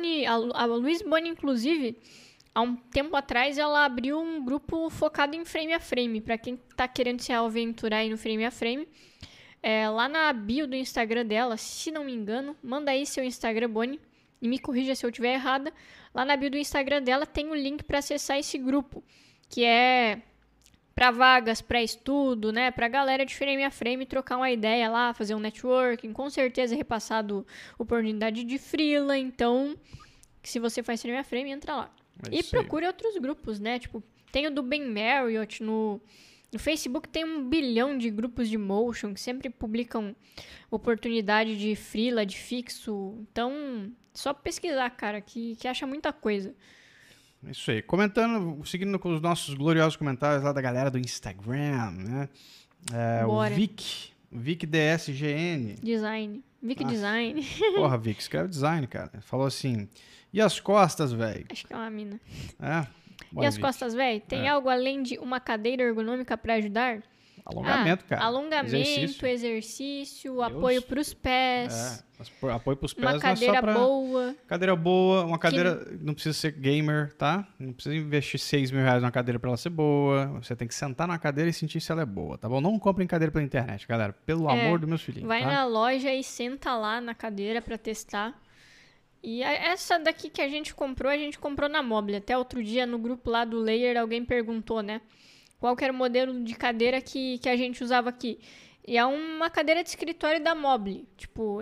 A Luiz Boni, inclusive, há um tempo atrás, ela abriu um grupo focado em frame a frame, pra quem tá querendo se aventurar aí no frame a frame. Lá na bio do Instagram dela, se não me engano, manda aí seu Instagram, Boni, e me corrija se eu estiver errada. Lá na bio do Instagram dela tem o link para acessar esse grupo, que é para vagas, para estudo, né? Pra galera de frame a frame trocar uma ideia lá, fazer um networking, com certeza repassado oportunidade de freela. Então, se você faz frame a frame, entra lá. E procure outros grupos, né? Tipo, tem o do Ben Marriott no Facebook, tem 1 bilhão de grupos de motion que sempre publicam oportunidade de freela, de fixo. Então, só pesquisar, cara, que acha muita coisa. Isso aí. Comentando, seguindo com os nossos gloriosos comentários lá da galera do Instagram, né? O Vic DSGN. Design. Vic Design. Porra, Vic, escreve design, cara. Falou assim, e as costas, velho? Acho que é uma mina. E as costas, velho? Tem algo além de uma cadeira ergonômica para ajudar? Alongamento, cara. Alongamento, exercício apoio pros pés. Apoio pros pés. Uma cadeira boa. Cadeira boa, uma cadeira não precisa ser gamer, tá? Não precisa investir 6 mil reais numa cadeira pra ela ser boa. Você tem que sentar na cadeira e sentir se ela é boa, tá bom? Não comprem cadeira pela internet, galera. Pelo amor dos meus filhinhos. Vai na loja e senta lá na cadeira pra testar. E essa daqui que a gente comprou na Mobile. Até outro dia no grupo lá do Layer alguém perguntou, né? Qual que era o modelo de cadeira que a gente usava aqui. E é uma cadeira de escritório da Mobile. Tipo,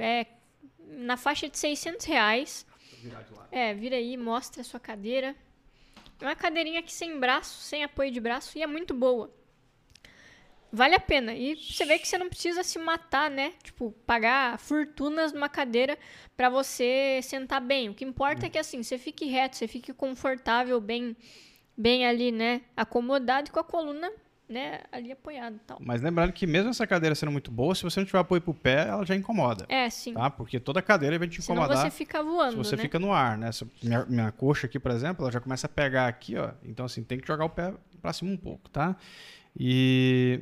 na faixa de 600 reais. Vira aí, mostra a sua cadeira. É uma cadeirinha aqui sem braço, sem apoio de braço. E é muito boa. Vale a pena. E você vê que você não precisa se matar, né? Tipo, pagar fortunas numa cadeira pra você sentar bem. O que importa é que, assim, você fique reto, você fique confortável, bem ali, né? Acomodado e com a coluna, né? Ali apoiada e tal. Mas lembrando que mesmo essa cadeira sendo muito boa, se você não tiver apoio pro pé, ela já incomoda. Sim. Tá? Porque toda cadeira vai te incomodar. Senão você fica voando, se você fica no ar, né? Minha coxa aqui, por exemplo, ela já começa a pegar aqui, ó. Então, assim, tem que jogar o pé pra cima um pouco, tá? E...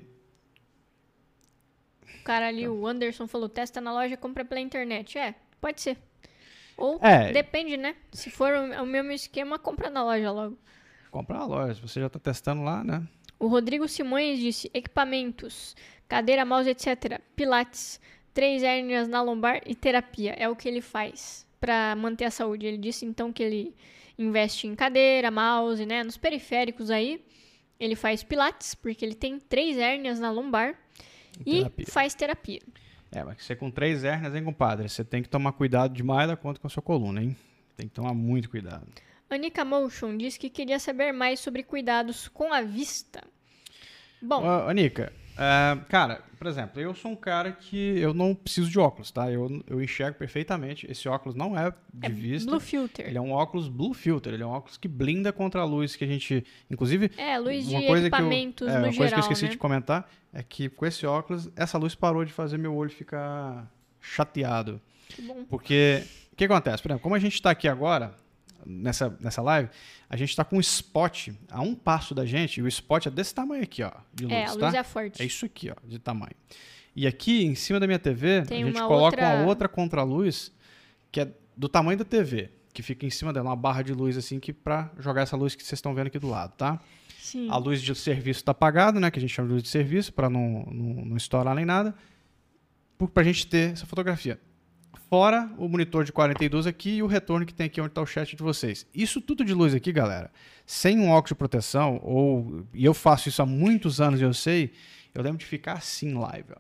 O cara ali, o Anderson, falou, testa na loja, compra pela internet. Pode ser. Ou, depende, né? Se for o mesmo esquema, compra na loja logo. Compra na loja, você já tá testando lá, né? O Rodrigo Simões disse, equipamentos, cadeira, mouse, etc. Pilates, 3 hérnias na lombar e terapia. É o que ele faz para manter a saúde. Ele disse, então, que ele investe em cadeira, mouse, né? Nos periféricos aí. Ele faz pilates, porque ele tem 3 hérnias na lombar. E faz terapia. Mas você com 3 hérnias, hein, compadre? Você tem que tomar cuidado demais da conta com a sua coluna, hein? Tem que tomar muito cuidado. Anika Motion disse que queria saber mais sobre cuidados com a vista. Bom... Anika, cara, por exemplo, eu sou um cara que eu não preciso de óculos, tá? Eu enxergo perfeitamente. Esse óculos não é de vista. Blue Filter. Ele é um óculos Blue Filter. Ele é um óculos que blinda contra a luz que a gente... Inclusive... luz de equipamentos no geral, uma coisa que eu esqueci de comentar é que com esse óculos, essa luz parou de fazer meu olho ficar chateado. Que bom. Porque, o que acontece? Por exemplo, como a gente está aqui agora... Nessa live, a gente está com um spot a um passo da gente, e o spot é desse tamanho aqui, ó, de luz, a luz é forte. É isso aqui, ó, de tamanho. E aqui, em cima da minha TV, tem a gente coloca uma outra contraluz, que é do tamanho da TV, que fica em cima dela, uma barra de luz assim, que para jogar essa luz que vocês estão vendo aqui do lado, tá? Sim. A luz de serviço está apagada, né, que a gente chama de luz de serviço, para não estourar nem nada, para a gente ter essa fotografia. Fora o monitor de 42 aqui e o retorno que tem aqui onde está o chat de vocês. Isso tudo de luz aqui, galera, sem um óculos de proteção, e eu faço isso há muitos anos e eu sei, eu lembro de ficar assim live. Ó.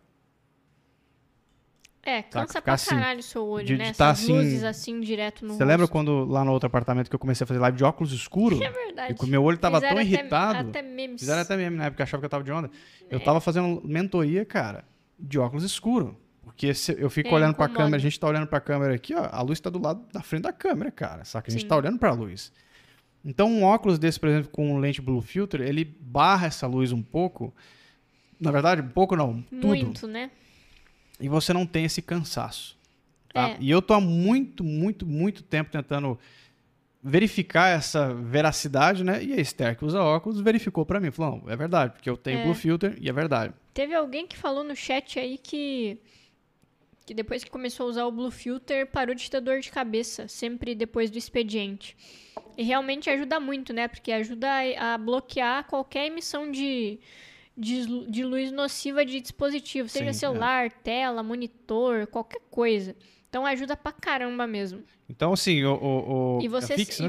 Cansa pra caralho o seu olho, né? Tá essas luzes assim direto no rosto. Você lembra quando lá no outro apartamento que eu comecei a fazer live de óculos escuro? É verdade. E meu olho tava tão irritado. Até memes. Fizeram até meme na época, achava que eu tava de onda. Eu tava fazendo mentoria, cara, de óculos escuro. Porque eu fico olhando pra câmera, a gente tá olhando pra câmera aqui, ó, a luz tá do lado da frente da câmera, cara. Só que a gente tá olhando pra luz. Então, um óculos desse, por exemplo, com lente Blue Filter, ele barra essa luz um pouco. Na verdade, um pouco não, tudo. Muito, né? E você não tem esse cansaço. Tá? E eu tô há muito tempo tentando verificar essa veracidade, né? E a Esther, que usa óculos, verificou pra mim. Falou, não, é verdade, porque eu tenho Blue Filter e é verdade. Teve alguém que falou no chat aí que depois que começou a usar o Blue Filter, parou de ter dor de cabeça, sempre depois do expediente. E realmente ajuda muito, né? Porque ajuda a bloquear qualquer emissão de luz nociva de dispositivo, seja celular, tela, monitor, qualquer coisa. Então ajuda pra caramba mesmo. Então, assim, E você, é fixo, né?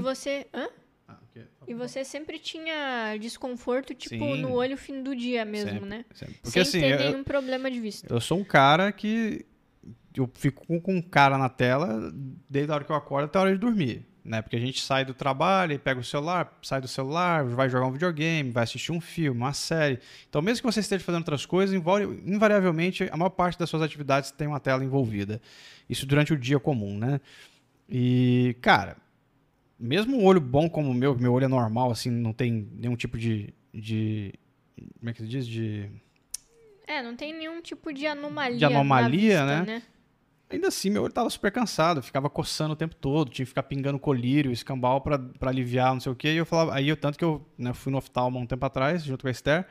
E você sempre tinha desconforto, tipo, no olho fim do dia mesmo, sempre, né? Sempre. Porque, sem ter nenhum problema de vista. Eu sou um cara que... Eu fico com um cara na tela desde a hora que eu acordo até a hora de dormir, né? Porque a gente sai do trabalho, pega o celular, sai do celular, vai jogar um videogame, vai assistir um filme, uma série. Então, mesmo que você esteja fazendo outras coisas, invariavelmente, a maior parte das suas atividades tem uma tela envolvida. Isso durante o dia comum, né? E, cara, mesmo um olho bom como o meu olho é normal, assim, não tem nenhum tipo de como é que se diz? Não tem nenhum tipo de anomalia. De anomalia, na vista, né? Ainda assim, meu olho tava super cansado, ficava coçando o tempo todo, tinha que ficar pingando colírio, escambau pra aliviar, não sei o quê. E eu falava, tanto que eu fui no oftalmo um tempo atrás, junto com a Esther.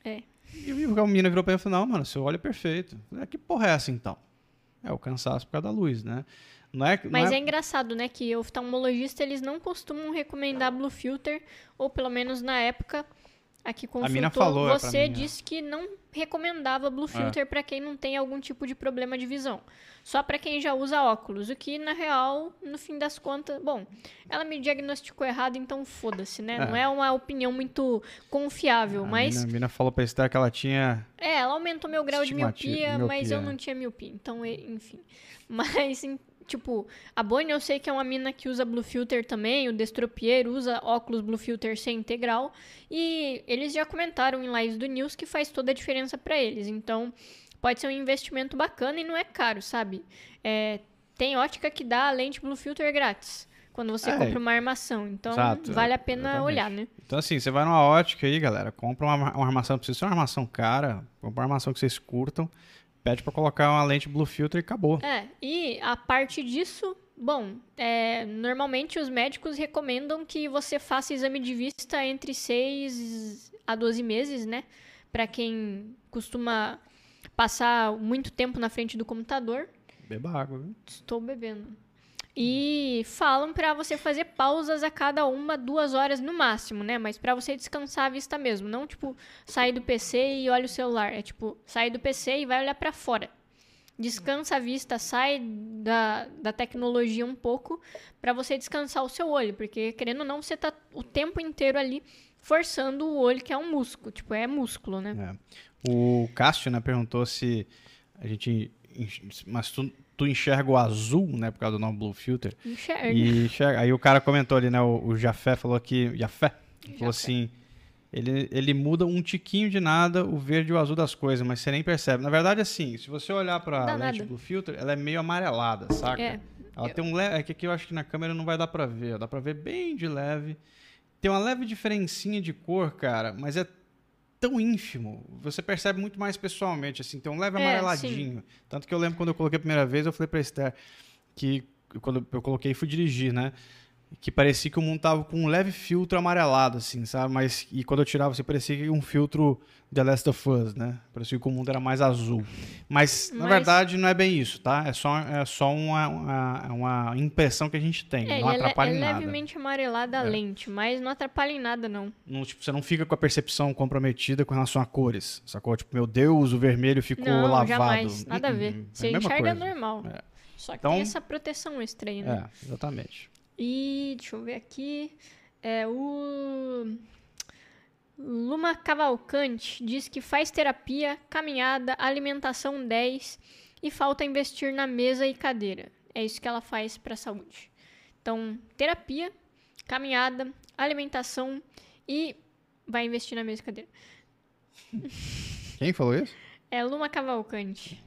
E a menina virou pra mim e falou, não, mano, seu olho é perfeito. Eu falei, que porra é essa então? É o cansaço por causa da luz, né? Mas é engraçado, né, que oftalmologista, eles não costumam recomendar Blue Filter, ou pelo menos na época... Aqui consultou, a mina falou, você disse que não recomendava Blue Filter para quem não tem algum tipo de problema de visão. Só para quem já usa óculos. O que, na real, no fim das contas... Bom, ela me diagnosticou errado, então foda-se, né? Não é uma opinião muito confiável, A mina falou pra Esther que ela tinha... ela aumentou meu grau de miopia, mas eu não tinha miopia. Então, enfim. Mas... Tipo, a Bonnie eu sei que é uma mina que usa Blue Filter também, o Destropier usa óculos Blue Filter sem integral, e eles já comentaram em lives do News que faz toda a diferença pra eles, então pode ser um investimento bacana e não é caro, sabe? Tem ótica que dá a lente Blue Filter grátis, quando você compra uma armação, então vale a pena olhar, né? Então assim, você vai numa ótica aí, galera, compra uma armação, não precisa ser uma armação cara, compra uma armação que vocês curtam, pede pra colocar uma lente Blue Filter e acabou. E a parte disso, bom, normalmente os médicos recomendam que você faça exame de vista entre 6 a 12 meses, né? Pra quem costuma passar muito tempo na frente do computador. Beba água, viu? Estou bebendo. E falam pra você fazer pausas a cada 2 horas no máximo, né? Mas pra você descansar a vista mesmo. Não, tipo, sair do PC e olha o celular. É tipo, sair do PC e vai olhar pra fora. Descansa a vista, sai da tecnologia um pouco pra você descansar o seu olho. Porque, querendo ou não, você tá o tempo inteiro ali forçando o olho, que é um músculo. Tipo, é músculo, né? O Cássio, né, perguntou se a gente... Mas tu enxerga o azul, né, por causa do nome Blue Filter. Enxerga. Aí o cara comentou ali, né, o Jafé falou que... Jafé falou assim, ele muda um tiquinho de nada o verde e o azul das coisas, mas você nem percebe. Na verdade, assim, se você olhar pra lente Blue Filter, ela é meio amarelada, saca? Ela tem um leve... É que aqui eu acho que na câmera não vai dar pra ver, dá pra ver bem de leve. Tem uma leve diferencinha de cor, cara, mas é tão ínfimo, você percebe muito mais pessoalmente, assim, tem um leve amareladinho. Sim. Tanto que eu lembro quando eu coloquei a primeira vez, eu falei pra Esther que quando eu coloquei e fui dirigir, né? Que parecia que o mundo tava com um leve filtro amarelado, assim, sabe? E quando eu tirava, assim, parecia que um filtro The Last of Us, né? Parecia que o mundo era mais azul. Mas na verdade, não é bem isso, tá? É só uma impressão que a gente tem. Não atrapalha em nada. É levemente amarelada a lente, mas não atrapalha em nada, não. Tipo, você não fica com a percepção comprometida com relação a cores, sacou? Tipo, meu Deus, o vermelho ficou lavado. Jamais. Nada a ver. Você enxerga normal. Só que tem essa proteção extra aí, né? Exatamente. E deixa eu ver aqui. O Luma Cavalcante diz que faz terapia, caminhada, alimentação 10 e falta investir na mesa e cadeira. É isso que ela faz para a saúde. Então, terapia, caminhada, alimentação e vai investir na mesa e cadeira. Quem falou isso? É Luma Cavalcante.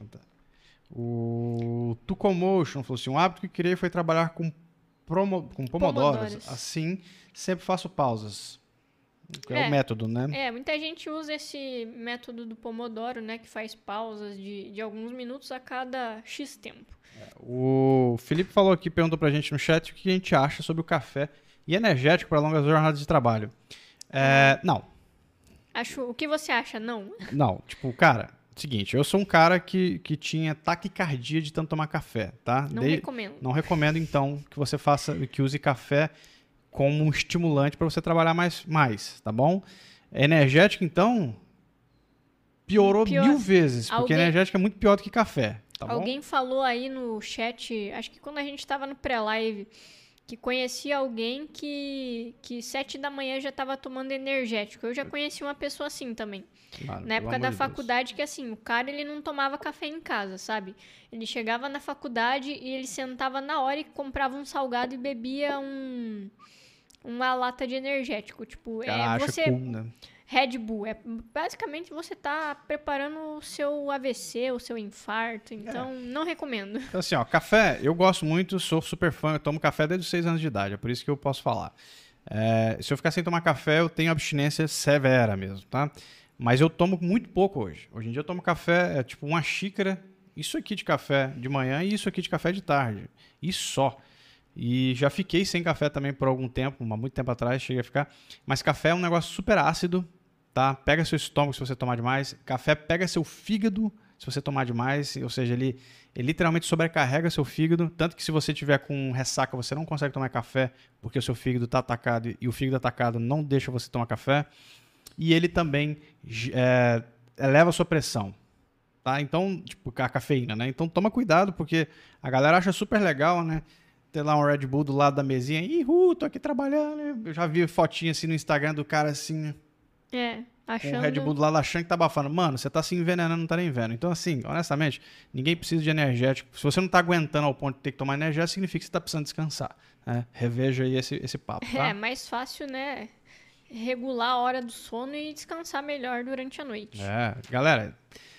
O Tucomotion falou assim, um hábito que criei foi trabalhar com pomodoros. Assim, sempre faço pausas. É o método, né? Muita gente usa esse método do Pomodoro, né? Que faz pausas de alguns minutos a cada X tempo. O Felipe falou aqui, perguntou pra gente no chat o que a gente acha sobre o café e energético para longas jornadas de trabalho. Não. O que você acha? Não. Não, tipo, cara, seguinte, eu sou um cara que tinha taquicardia de tanto tomar café, tá? Não recomendo. Não recomendo, então, que use café como um estimulante para você trabalhar mais, tá bom? Energético, então, piorou 1000 vezes, porque energético é muito pior do que café, tá bom? Alguém falou aí no chat, acho que quando a gente tava no pré-live, que conhecia alguém que 7 da manhã já estava tomando energético. Eu já conheci uma pessoa assim também. Claro, na época da faculdade, que assim, o cara ele não tomava café em casa, sabe? Ele chegava na faculdade e ele sentava na hora e comprava um salgado e bebia uma lata de energético. Tipo, você... Cool, né? Red Bull. Basicamente, você tá preparando o seu AVC, o seu infarto. Então, não recomendo. Então, assim, ó, café, eu gosto muito, sou super fã, eu tomo café desde os 6 anos de idade, é por isso que eu posso falar. Se eu ficar sem tomar café, eu tenho abstinência severa mesmo, tá? Mas eu tomo muito pouco hoje. Hoje em dia eu tomo café, tipo uma xícara, isso aqui de café de manhã e isso aqui de café de tarde. E só. E já fiquei sem café também por algum tempo, há muito tempo atrás, cheguei a ficar. Mas café é um negócio super ácido, tá? Pega seu estômago se você tomar demais. Café pega seu fígado se você tomar demais. Ou seja, ele literalmente sobrecarrega seu fígado. Tanto que se você tiver com ressaca, você não consegue tomar café porque o seu fígado está atacado e o fígado atacado não deixa você tomar café. E ele também eleva a sua pressão. Tá? Então, tipo, a cafeína, né? Então toma cuidado, porque a galera acha super legal, né? Ter lá um Red Bull do lado da mesinha. Tô aqui trabalhando. Eu já vi fotinha assim no Instagram do cara assim... achando... Com o Red Bull do lado achando que tá abafando. Mano, você tá se envenenando, não tá nem vendo. Então, assim, honestamente, ninguém precisa de energético. Se você não tá aguentando ao ponto de ter que tomar energético, significa que você tá precisando descansar. Né? Reveja aí esse papo, tá? É mais fácil, né? Regular a hora do sono e descansar melhor durante a noite. Galera,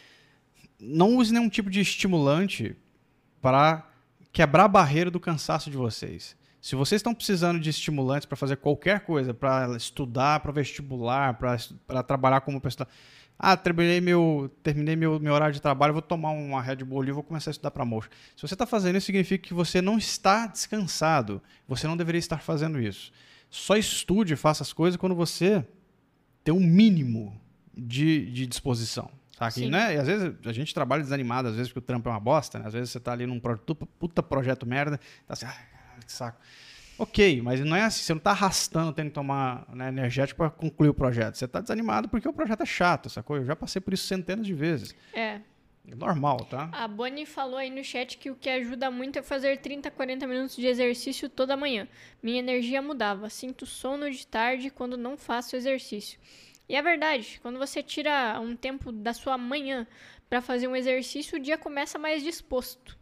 não use nenhum tipo de estimulante para quebrar a barreira do cansaço de vocês. Se vocês estão precisando de estimulantes para fazer qualquer coisa, para estudar, para vestibular, para trabalhar como pessoa... terminei meu horário de trabalho, vou tomar uma Red Bull ali e vou começar a estudar para motion. Se você está fazendo isso, significa que você não está descansado. Você não deveria estar fazendo isso. Só estude, faça as coisas quando você tem um mínimo de disposição. Tá? Aqui, né? E às vezes a gente trabalha desanimado, às vezes porque o trampo é uma bosta, né? Às vezes você está ali num puta projeto merda, tá assim, que saco. Ok, mas não é assim, você não está arrastando, tendo que tomar, né, energético para concluir o projeto. Você está desanimado porque o projeto é chato, sacou? Eu já passei por isso centenas de vezes. É normal, tá? A Bonnie falou aí no chat que o que ajuda muito é fazer 30, 40 minutos de exercício toda manhã. Minha energia mudava. Sinto sono de tarde quando não faço exercício. E é verdade, quando você tira um tempo da sua manhã para fazer um exercício, o dia começa mais disposto.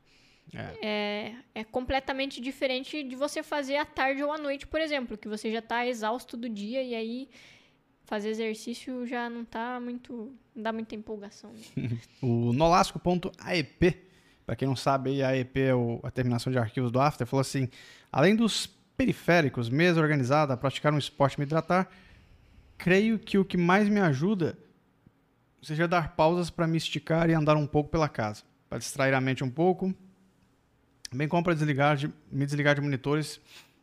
É completamente diferente de você fazer à tarde ou à noite, por exemplo, que você já está exausto do dia e aí fazer exercício já não dá muita empolgação. Né? O nolasco.aep, para quem não sabe, aí, a AEP é a terminação de arquivos do After, falou assim: além dos periféricos, mesa organizada, praticar um esporte e me hidratar, creio que o que mais me ajuda seja dar pausas para me esticar e andar um pouco pela casa, para distrair a mente um pouco, bem como para me desligar de monitores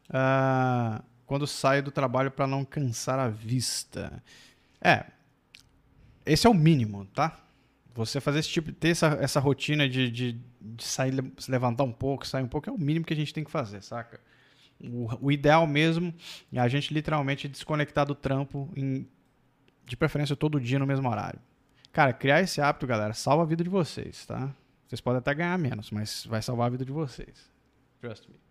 quando saio do trabalho para não cansar a vista. Esse é o mínimo, tá? Você fazer esse tipo, ter essa rotina de sair, se levantar um pouco, sair um pouco, é o mínimo que a gente tem que fazer, saca? O ideal mesmo é a gente literalmente desconectar do trampo, de preferência todo dia no mesmo horário. Cara, criar esse hábito, galera, salva a vida de vocês, tá? Vocês podem até ganhar menos, mas vai salvar a vida de vocês. Trust me.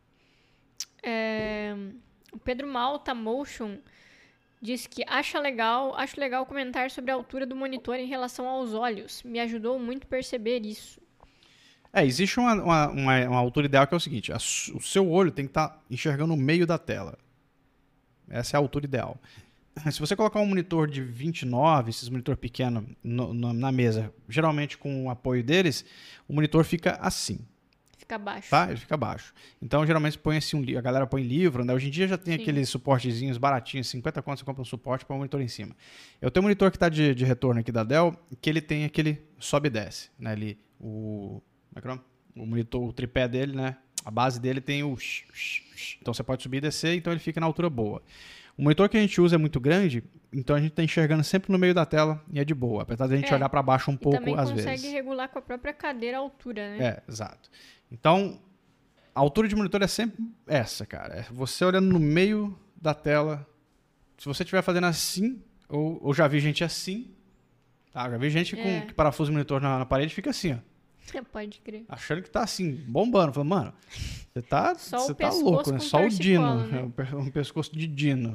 O Pedro Malta Motion diz que acho legal comentar sobre a altura do monitor em relação aos olhos. Me ajudou muito a perceber isso. Existe uma altura ideal que é o seguinte: o seu olho tem que estar enxergando o meio da tela. Essa é a altura ideal. Se você colocar um monitor de 29, esses monitor pequeno na mesa, geralmente com o apoio deles, o monitor fica assim. Fica baixo. Tá? Ele fica baixo. Então, geralmente, põe assim, a galera põe livro, né? Hoje em dia já tem aqueles suportezinhos baratinhos, 50 conto, você compra um suporte para o monitor em cima. Eu tenho um monitor que está de retorno aqui da Dell, que ele tem aquele sobe e desce, né? O monitor, o tripé dele, né? A base dele tem o... Então você pode subir e descer, então ele fica na altura boa. O monitor que a gente usa é muito grande, então a gente tá enxergando sempre no meio da tela e é de boa. Apesar de a gente olhar para baixo um pouco às vezes. Também consegue regular com a própria cadeira a altura, né? Exato. Então, a altura de monitor é sempre essa, cara. É você olhando no meio da tela. Se você estiver fazendo assim, ou já vi gente assim, tá? Já vi gente com que parafusa o monitor na parede e fica assim, ó. Pode crer. Achando que tá assim, bombando. Falando, mano, você tá louco, né? Só o Dino. Né? Um pescoço de Dino.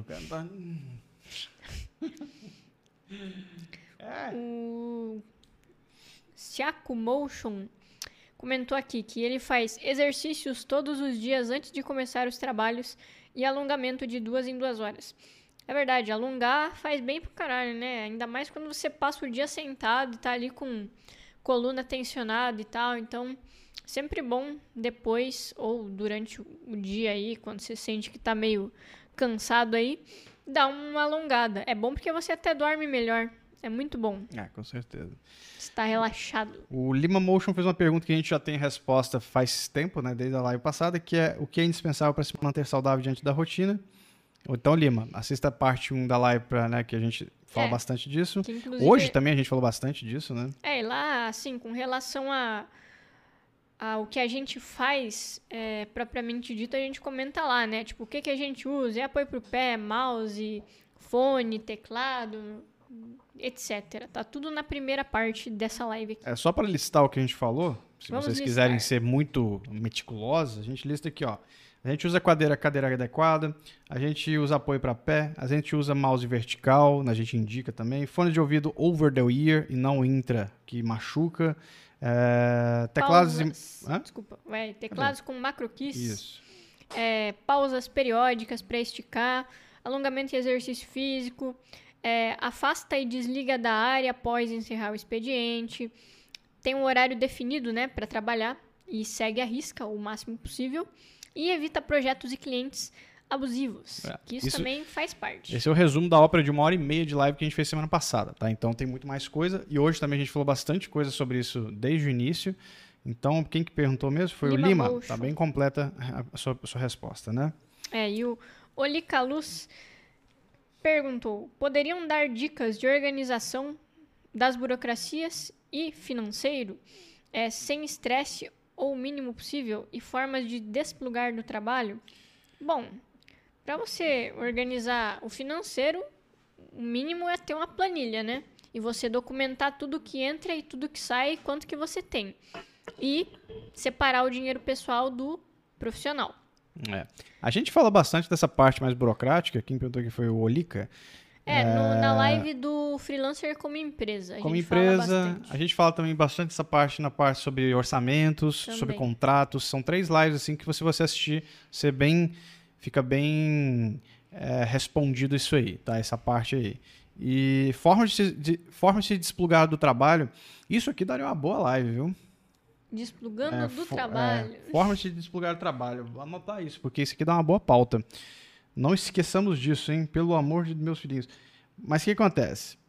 O Siaku Motion comentou aqui que ele faz exercícios todos os dias antes de começar os trabalhos e alongamento de 2 em 2 horas. É verdade, alongar faz bem pro caralho, né? Ainda mais quando você passa o dia sentado e tá ali com coluna tensionada e tal. Então, sempre bom depois ou durante o dia aí, quando você sente que tá meio cansado aí, dar uma alongada. É bom porque você até dorme melhor. É muito bom. Com certeza. Está relaxado. O Lima Motion fez uma pergunta que a gente já tem resposta faz tempo, né? Desde a live passada, que é o que é indispensável para se manter saudável diante da rotina. Então, Lima, assista a parte 1 da live, né, que a gente fala bastante disso. Hoje também a gente falou bastante disso, né? E lá, assim, com relação ao que a gente faz, propriamente dito, a gente comenta lá, né? Tipo, o que a gente usa? É apoio pro pé, mouse, fone, teclado, etc. Tá tudo na primeira parte dessa live aqui. Só para listar o que a gente falou, se Vamos vocês listar. quiserem ser muito meticulosos, a gente lista aqui, ó. A gente usa cadeira adequada, a gente usa apoio para pé, a gente usa mouse vertical, a gente indica também, fone de ouvido over the ear e não intra, que machuca, teclados... Teclados com macro keys. Isso. Pausas periódicas para esticar, alongamento e exercício físico, afasta e desliga da área após encerrar o expediente, tem um horário definido, né, para trabalhar e segue à risca o máximo possível. E evita projetos e clientes abusivos, que isso também faz parte. Esse é o resumo da ópera de 1h30 de live que a gente fez semana passada, tá? Então tem muito mais coisa. E hoje também a gente falou bastante coisa sobre isso desde o início. Então, quem que perguntou mesmo foi o Lima. Motion. Tá bem completa a sua resposta, né? E o Olicaluz perguntou, poderiam dar dicas de organização das burocracias e financeiro sem estresse ou o mínimo possível, e formas de desplugar do trabalho? Bom, para você organizar o financeiro, o mínimo é ter uma planilha, né? E você documentar tudo que entra e tudo que sai e quanto que você tem. E separar o dinheiro pessoal do profissional. A gente fala bastante dessa parte mais burocrática, quem perguntou aqui foi o Olica. Na live do Freelancer como empresa. A gente fala também bastante dessa parte na parte sobre orçamentos, também. Sobre contratos. São 3 lives assim que se você assistir, fica bem respondido isso aí, tá? Essa parte aí. E forma de se desplugar do trabalho. Isso aqui daria uma boa live, viu? Desplugando do trabalho. Forma de desplugar do trabalho. Vou anotar isso, porque isso aqui dá uma boa pauta. Não esqueçamos disso, hein? Pelo amor de meus filhinhos. Mas o que acontece?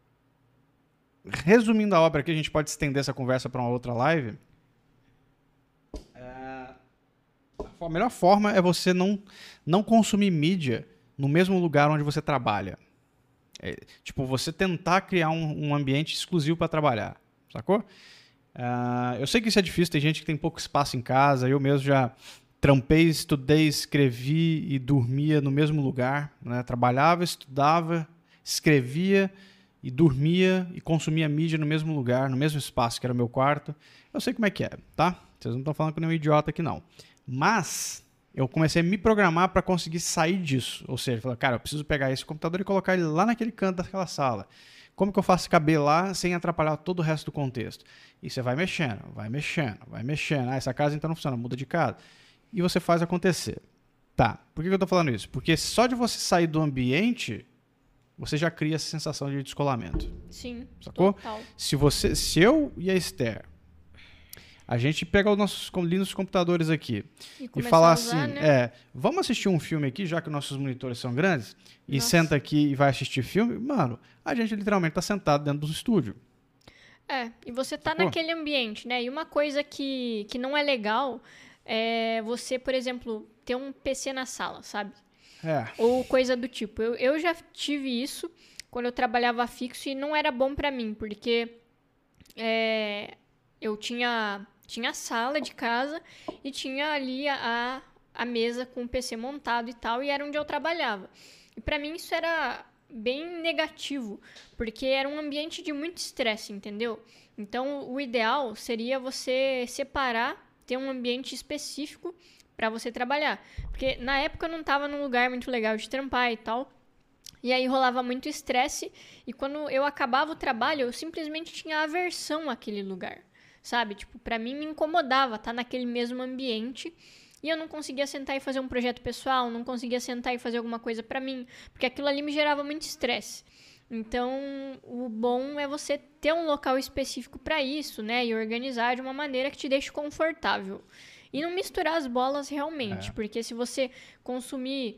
Resumindo a obra aqui, a gente pode estender essa conversa para uma outra live. A melhor forma é você não consumir mídia no mesmo lugar onde você trabalha. Tipo, você tentar criar um ambiente exclusivo para trabalhar. Sacou? Eu sei que isso é difícil, tem gente que tem pouco espaço em casa. Eu mesmo já trampei, estudei, escrevi e dormia no mesmo lugar, né? Trabalhava, estudava, escrevia e dormia e consumia mídia no mesmo lugar, no mesmo espaço que era o meu quarto. Eu sei como é que é, tá? Vocês não estão falando com nenhum idiota aqui, não. Mas eu comecei a me programar para conseguir sair disso. Ou seja, falei, cara, eu preciso pegar esse computador e colocar ele lá naquele canto daquela sala. Como que eu faço caber lá sem atrapalhar todo o resto do contexto? E você vai mexendo. Essa casa então não funciona, muda de casa. E você faz acontecer. Tá, por que eu tô falando isso? Porque só de você sair do ambiente, você já cria essa sensação de descolamento. Sim, sacou? Total. Se eu e a Esther, a gente pega os nossos lindos computadores aqui e falar assim, né? Vamos assistir um filme aqui, já que nossos monitores são grandes, e senta aqui e vai assistir filme, mano, a gente literalmente tá sentado dentro do estúdio. E você tá naquele ambiente, né? E uma coisa que não é legal é você, por exemplo, ter um PC na sala, sabe? É. Ou coisa do tipo. Eu já tive isso quando eu trabalhava fixo e não era bom pra mim, porque eu tinha a sala de casa e tinha ali a mesa com o PC montado e tal, e era onde eu trabalhava. E pra mim isso era bem negativo, porque era um ambiente de muito estresse, entendeu? Então o ideal seria você separar, ter um ambiente específico pra você trabalhar. Porque na época eu não tava num lugar muito legal de trampar e tal. E aí rolava muito estresse. E quando eu acabava o trabalho, eu simplesmente tinha aversão àquele lugar. Sabe? Tipo, pra mim me incomodava estar naquele mesmo ambiente. E eu não conseguia sentar e fazer um projeto pessoal. Não conseguia sentar e fazer alguma coisa pra mim. Porque aquilo ali me gerava muito estresse. Então, o bom é você ter um local específico pra isso, né? E organizar de uma maneira que te deixe confortável. E não misturar as bolas realmente, porque se você consumir,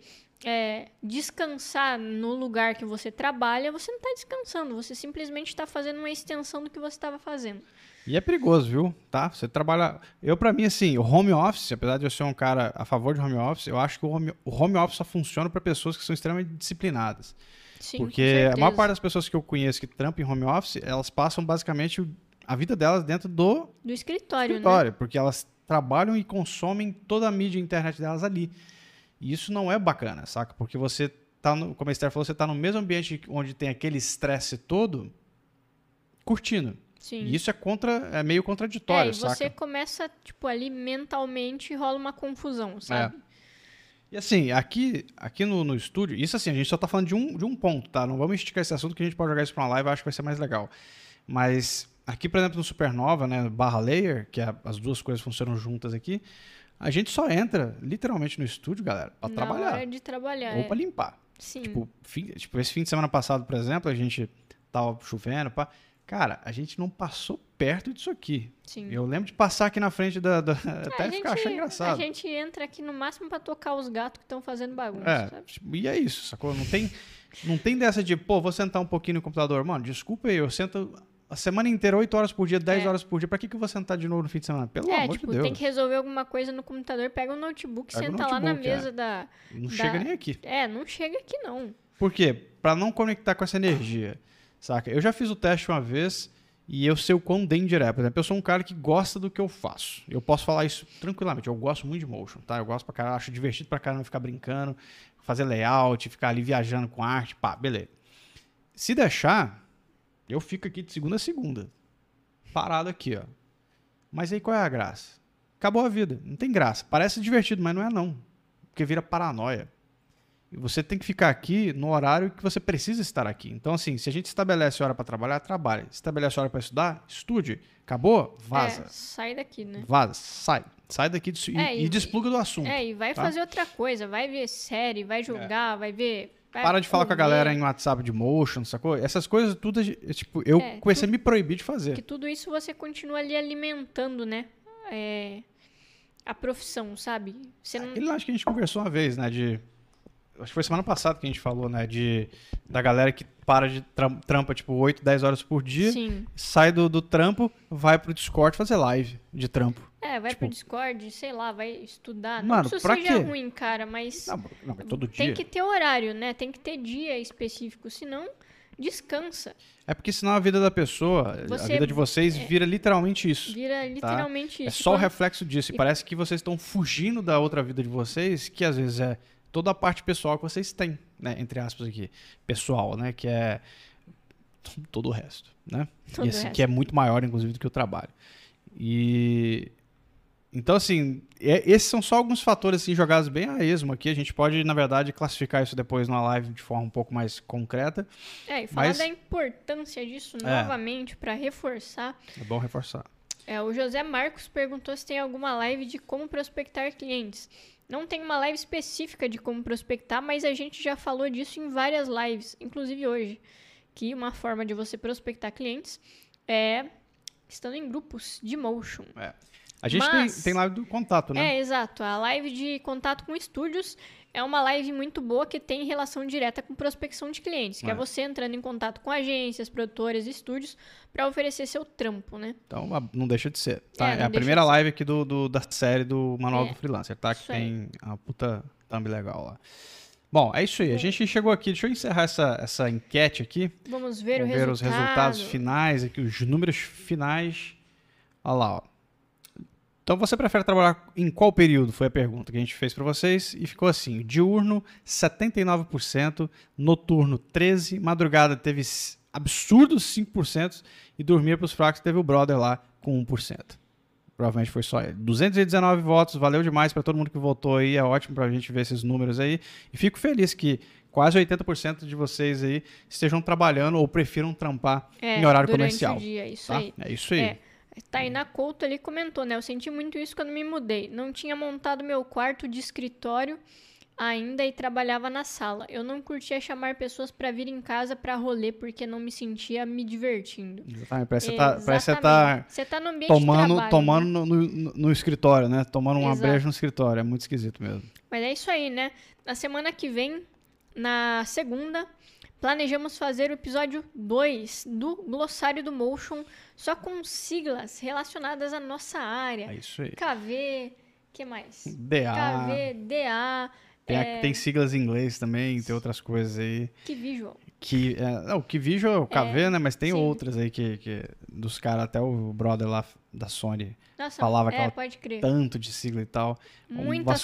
descansar no lugar que você trabalha, você não está descansando, você simplesmente está fazendo uma extensão do que você estava fazendo. E é perigoso, viu? Tá? Você trabalha... pra mim, assim, o home office, apesar de eu ser um cara a favor de home office, eu acho que o home office só funciona para pessoas que são extremamente disciplinadas. Sim, porque a maior parte das pessoas que eu conheço que trampam em home office, elas passam basicamente a vida delas dentro do escritório, né? Porque elas trabalham e consomem toda a mídia e internet delas ali. E isso não é bacana, saca? Porque você tá, como a Esther falou, você tá no mesmo ambiente onde tem aquele estresse todo, curtindo. Sim. E isso é meio contraditório, e saca? você começa, tipo, ali mentalmente rola uma confusão, sabe? E assim, aqui no estúdio, isso assim, a gente só tá falando de um ponto, tá? Não vamos esticar esse assunto que a gente pode jogar isso pra uma live, eu acho que vai ser mais legal. Mas aqui, por exemplo, no Supernova, né, /Layer, que as duas coisas funcionam juntas aqui, a gente só entra, literalmente, no estúdio, galera, pra trabalhar. Na hora de trabalhar, ou pra limpar. Sim. Tipo, esse fim de semana passado, por exemplo, a gente tava chovendo, pá. Cara, a gente não passou perto disso aqui. Sim. Eu lembro de passar aqui na frente até ficar achando engraçado. A gente entra aqui no máximo pra tocar os gatos que estão fazendo bagunça, sabe? E é isso, sacou? Não tem dessa de, vou sentar um pouquinho no computador. Mano, desculpa aí, eu sento a semana inteira, 8 horas por dia, 10 horas por dia. Pra que eu vou sentar de novo no fim de semana? Pelo amor de Deus. Tem que resolver alguma coisa no computador, pega o notebook, senta lá na mesa da... Não chega nem aqui. Não chega aqui não. Por quê? Pra não conectar com essa energia, saca? Eu já fiz o teste uma vez e eu sei o quão danger é. Por exemplo, eu sou um cara que gosta do que eu faço. Eu posso falar isso tranquilamente. Eu gosto muito de motion, tá? Eu gosto pra caralho, acho divertido pra caramba ficar brincando, fazer layout, ficar ali viajando com arte, pá, beleza. Se deixar, eu fico aqui de segunda a segunda, parado aqui, ó. Mas aí qual é a graça? Acabou a vida, não tem graça. Parece divertido, mas não é não. Porque vira paranoia. E você tem que ficar aqui no horário que você precisa estar aqui. Então, assim, se a gente estabelece hora para trabalhar, trabalhe. Estabelece hora para estudar, estude. Acabou? Vaza. Sai daqui, né? Vaza, sai. Sai daqui e despluga do assunto. E vai fazer outra coisa. Vai ver série, vai jogar, vai ver... Para de falar com a galera em WhatsApp de motion, sacou? Essas coisas tudo, tipo, eu comecei a me proibir de fazer. Que tudo isso você continua ali alimentando, né? A profissão, sabe? Aquele acho que a gente conversou uma vez, né? Acho que foi semana passada que a gente falou, né? Da galera que para de trampa, tipo, 8, 10 horas por dia. Sim. Sai do trampo, vai pro Discord fazer live de trampo. Vai pro Discord, sei lá, vai estudar. Mano, não que isso pra seja quê? ruim, cara, mas... Não, mas todo dia. Tem que ter horário, né? Tem que ter dia específico, senão descansa. É porque senão a vida da pessoa, a vida de vocês vira literalmente isso. Vira literalmente isso. É só o reflexo disso. E parece que vocês estão fugindo da outra vida de vocês, que às vezes é toda a parte pessoal que vocês têm, né? Entre aspas aqui. Pessoal, né? Que é todo o resto, né? Todo e assim, o resto. que é muito maior, inclusive, do que o trabalho. Então, assim, esses são só alguns fatores assim, jogados bem a esmo aqui. A gente pode, na verdade, classificar isso depois na live de forma um pouco mais concreta. E falar da importância disso novamente para reforçar. É bom reforçar. O José Marcos perguntou se tem alguma live de como prospectar clientes. Não tem uma live específica de como prospectar, mas a gente já falou disso em várias lives, inclusive hoje. Que uma forma de você prospectar clientes é estando em grupos de motion. A gente tem live do contato, né? Exato. A live de contato com estúdios é uma live muito boa que tem relação direta com prospecção de clientes, que é você entrando em contato com agências, produtoras, estúdios, para oferecer seu trampo, né? Então, não deixa de ser. Tá? É a primeira live aqui da série do Manual do Freelancer, tá? Que tem uma puta thumb legal lá. Bom, é isso aí. A gente chegou aqui. Deixa eu encerrar essa enquete aqui. Vamos ver os resultados finais aqui, os números finais. Olha lá, ó. Então, você prefere trabalhar em qual período? Foi a pergunta que a gente fez para vocês. E ficou assim, diurno, 79%, noturno, 13%, madrugada teve absurdos 5% e dormir para os fracos teve o brother lá com 1%. Provavelmente foi só ele. 219 votos, valeu demais para todo mundo que votou aí, é ótimo para a gente ver esses números aí. E fico feliz que quase 80% de vocês aí estejam trabalhando ou prefiram trampar em horário comercial. O dia, isso tá? aí. É isso aí. Tainá Couto ali comentou, né? Eu senti muito isso quando me mudei. Não tinha montado meu quarto de escritório ainda e trabalhava na sala. Eu não curtia chamar pessoas para vir em casa para rolê porque não me sentia me divertindo. Parece que você tá no ambiente de trabalho, tomando no escritório, né? Tomando uma breja no escritório. É muito esquisito mesmo. Mas é isso aí, né? Na semana que vem, na segunda, planejamos fazer o episódio 2 do Glossário do Motion, só com siglas relacionadas à nossa área. É isso aí. KV, que mais? DA. KV, DA. Tem siglas em inglês também, tem outras coisas aí. Que visual. O que visual é o KV, né? Mas tem outras aí que dos caras, até o brother lá da Sony falava pode crer. Tanto de sigla e tal. Muitas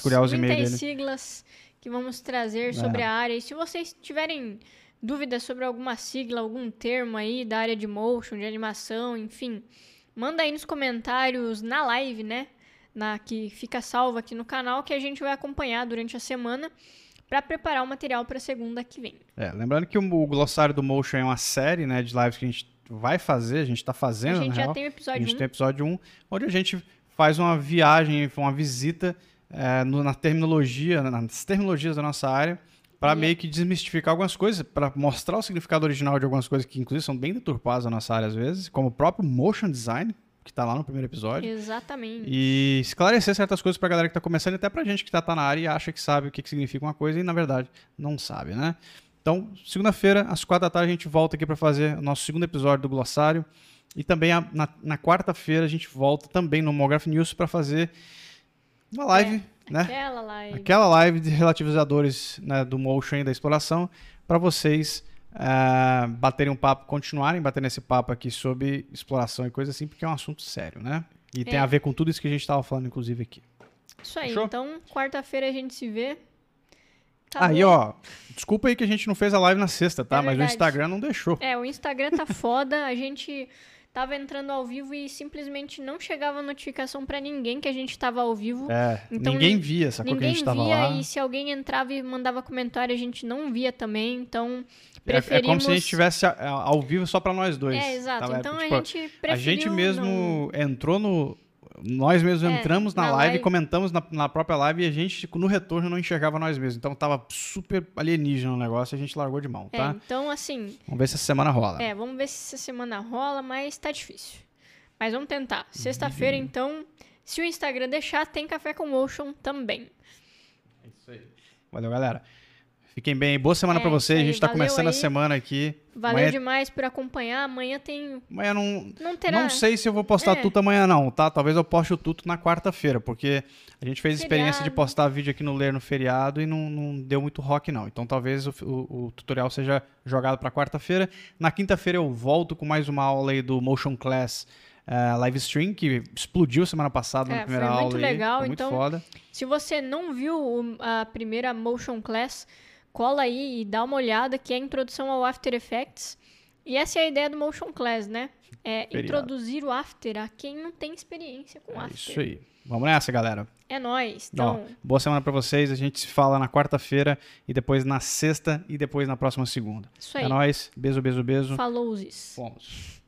siglas que vamos trazer sobre a área. E se vocês tiverem dúvidas sobre alguma sigla, algum termo aí da área de motion, de animação, enfim, manda aí nos comentários na live, né? Que fica salva aqui no canal, que a gente vai acompanhar durante a semana para preparar o material para segunda que vem. Lembrando que o Glossário do Motion é uma série, né, de lives que a gente vai fazer, a gente está fazendo, a gente já tem o episódio 1. A gente tem o episódio 1, onde a gente faz uma viagem, uma visita nas terminologias da nossa área, para meio que desmistificar algumas coisas, para mostrar o significado original de algumas coisas que, inclusive, são bem deturpadas na nossa área às vezes, como o próprio motion design, que está lá no primeiro episódio. Exatamente. E esclarecer certas coisas para a galera que está começando, e até para a gente que está na área e acha que sabe o que significa uma coisa e, na verdade, não sabe, né? Então, segunda-feira, às 4 da tarde, a gente volta aqui para fazer o nosso segundo episódio do Glossário. E também na quarta-feira a gente volta também no Mograph News para fazer uma live, né? Aquela live de relativizadores, né, do motion e da exploração, para vocês baterem um papo, continuarem batendo esse papo aqui sobre exploração e coisa assim, porque é um assunto sério, né? E tem a ver com tudo isso que a gente estava falando, inclusive, aqui. Isso aí. Fechou? Então, quarta-feira a gente se vê. Aí, ó, desculpa aí que a gente não fez a live na sexta, tá? Mas o Instagram não deixou. O Instagram tá foda, a gente tava entrando ao vivo e simplesmente não chegava notificação pra ninguém que a gente tava ao vivo. Então, ninguém via, sacou que a gente tava lá. Ninguém via, e se alguém entrava e mandava comentário, a gente não via também, então preferimos... É como se a gente estivesse ao vivo só pra nós dois. Exato, tá? Então tipo, a gente preferiu... A gente mesmo entrou no... Nós mesmos entramos na live, comentamos na própria live e a gente, no retorno, não enxergava nós mesmos. Então, tava super alienígena o negócio e a gente largou de mão, tá? Então, assim... Vamos ver se essa semana rola. Vamos ver se essa semana rola, mas tá difícil. Mas vamos tentar. Sexta-feira, então, se o Instagram deixar, tem Café com Motion também. É isso aí. Valeu, galera. Fiquem bem. Boa semana pra vocês. A gente tá começando a semana aqui. Valeu demais por acompanhar. Amanhã tem... Amanhã não terá... Não sei se eu vou postar tudo amanhã não, tá? Talvez eu poste o tudo na quarta-feira, porque a gente fez experiência de postar vídeo aqui no Ler no feriado e não deu muito rock não. Então talvez o tutorial seja jogado pra quarta-feira. Na quinta-feira eu volto com mais uma aula aí do Motion Class live stream, que explodiu semana passada na primeira aula. Foi muito legal. Foi muito então, foda. Se você não viu a primeira Motion Class, cola aí e dá uma olhada, que é a introdução ao After Effects. E essa é a ideia do Motion Class, né? Introduzir o After a quem não tem experiência com After. Isso aí. Vamos nessa, galera. É nóis. Então... boa semana pra vocês. A gente se fala na quarta-feira e depois na sexta e depois na próxima segunda. Isso aí. É nóis. Beijo, beijo, beijo. Falou-zes. Fomos.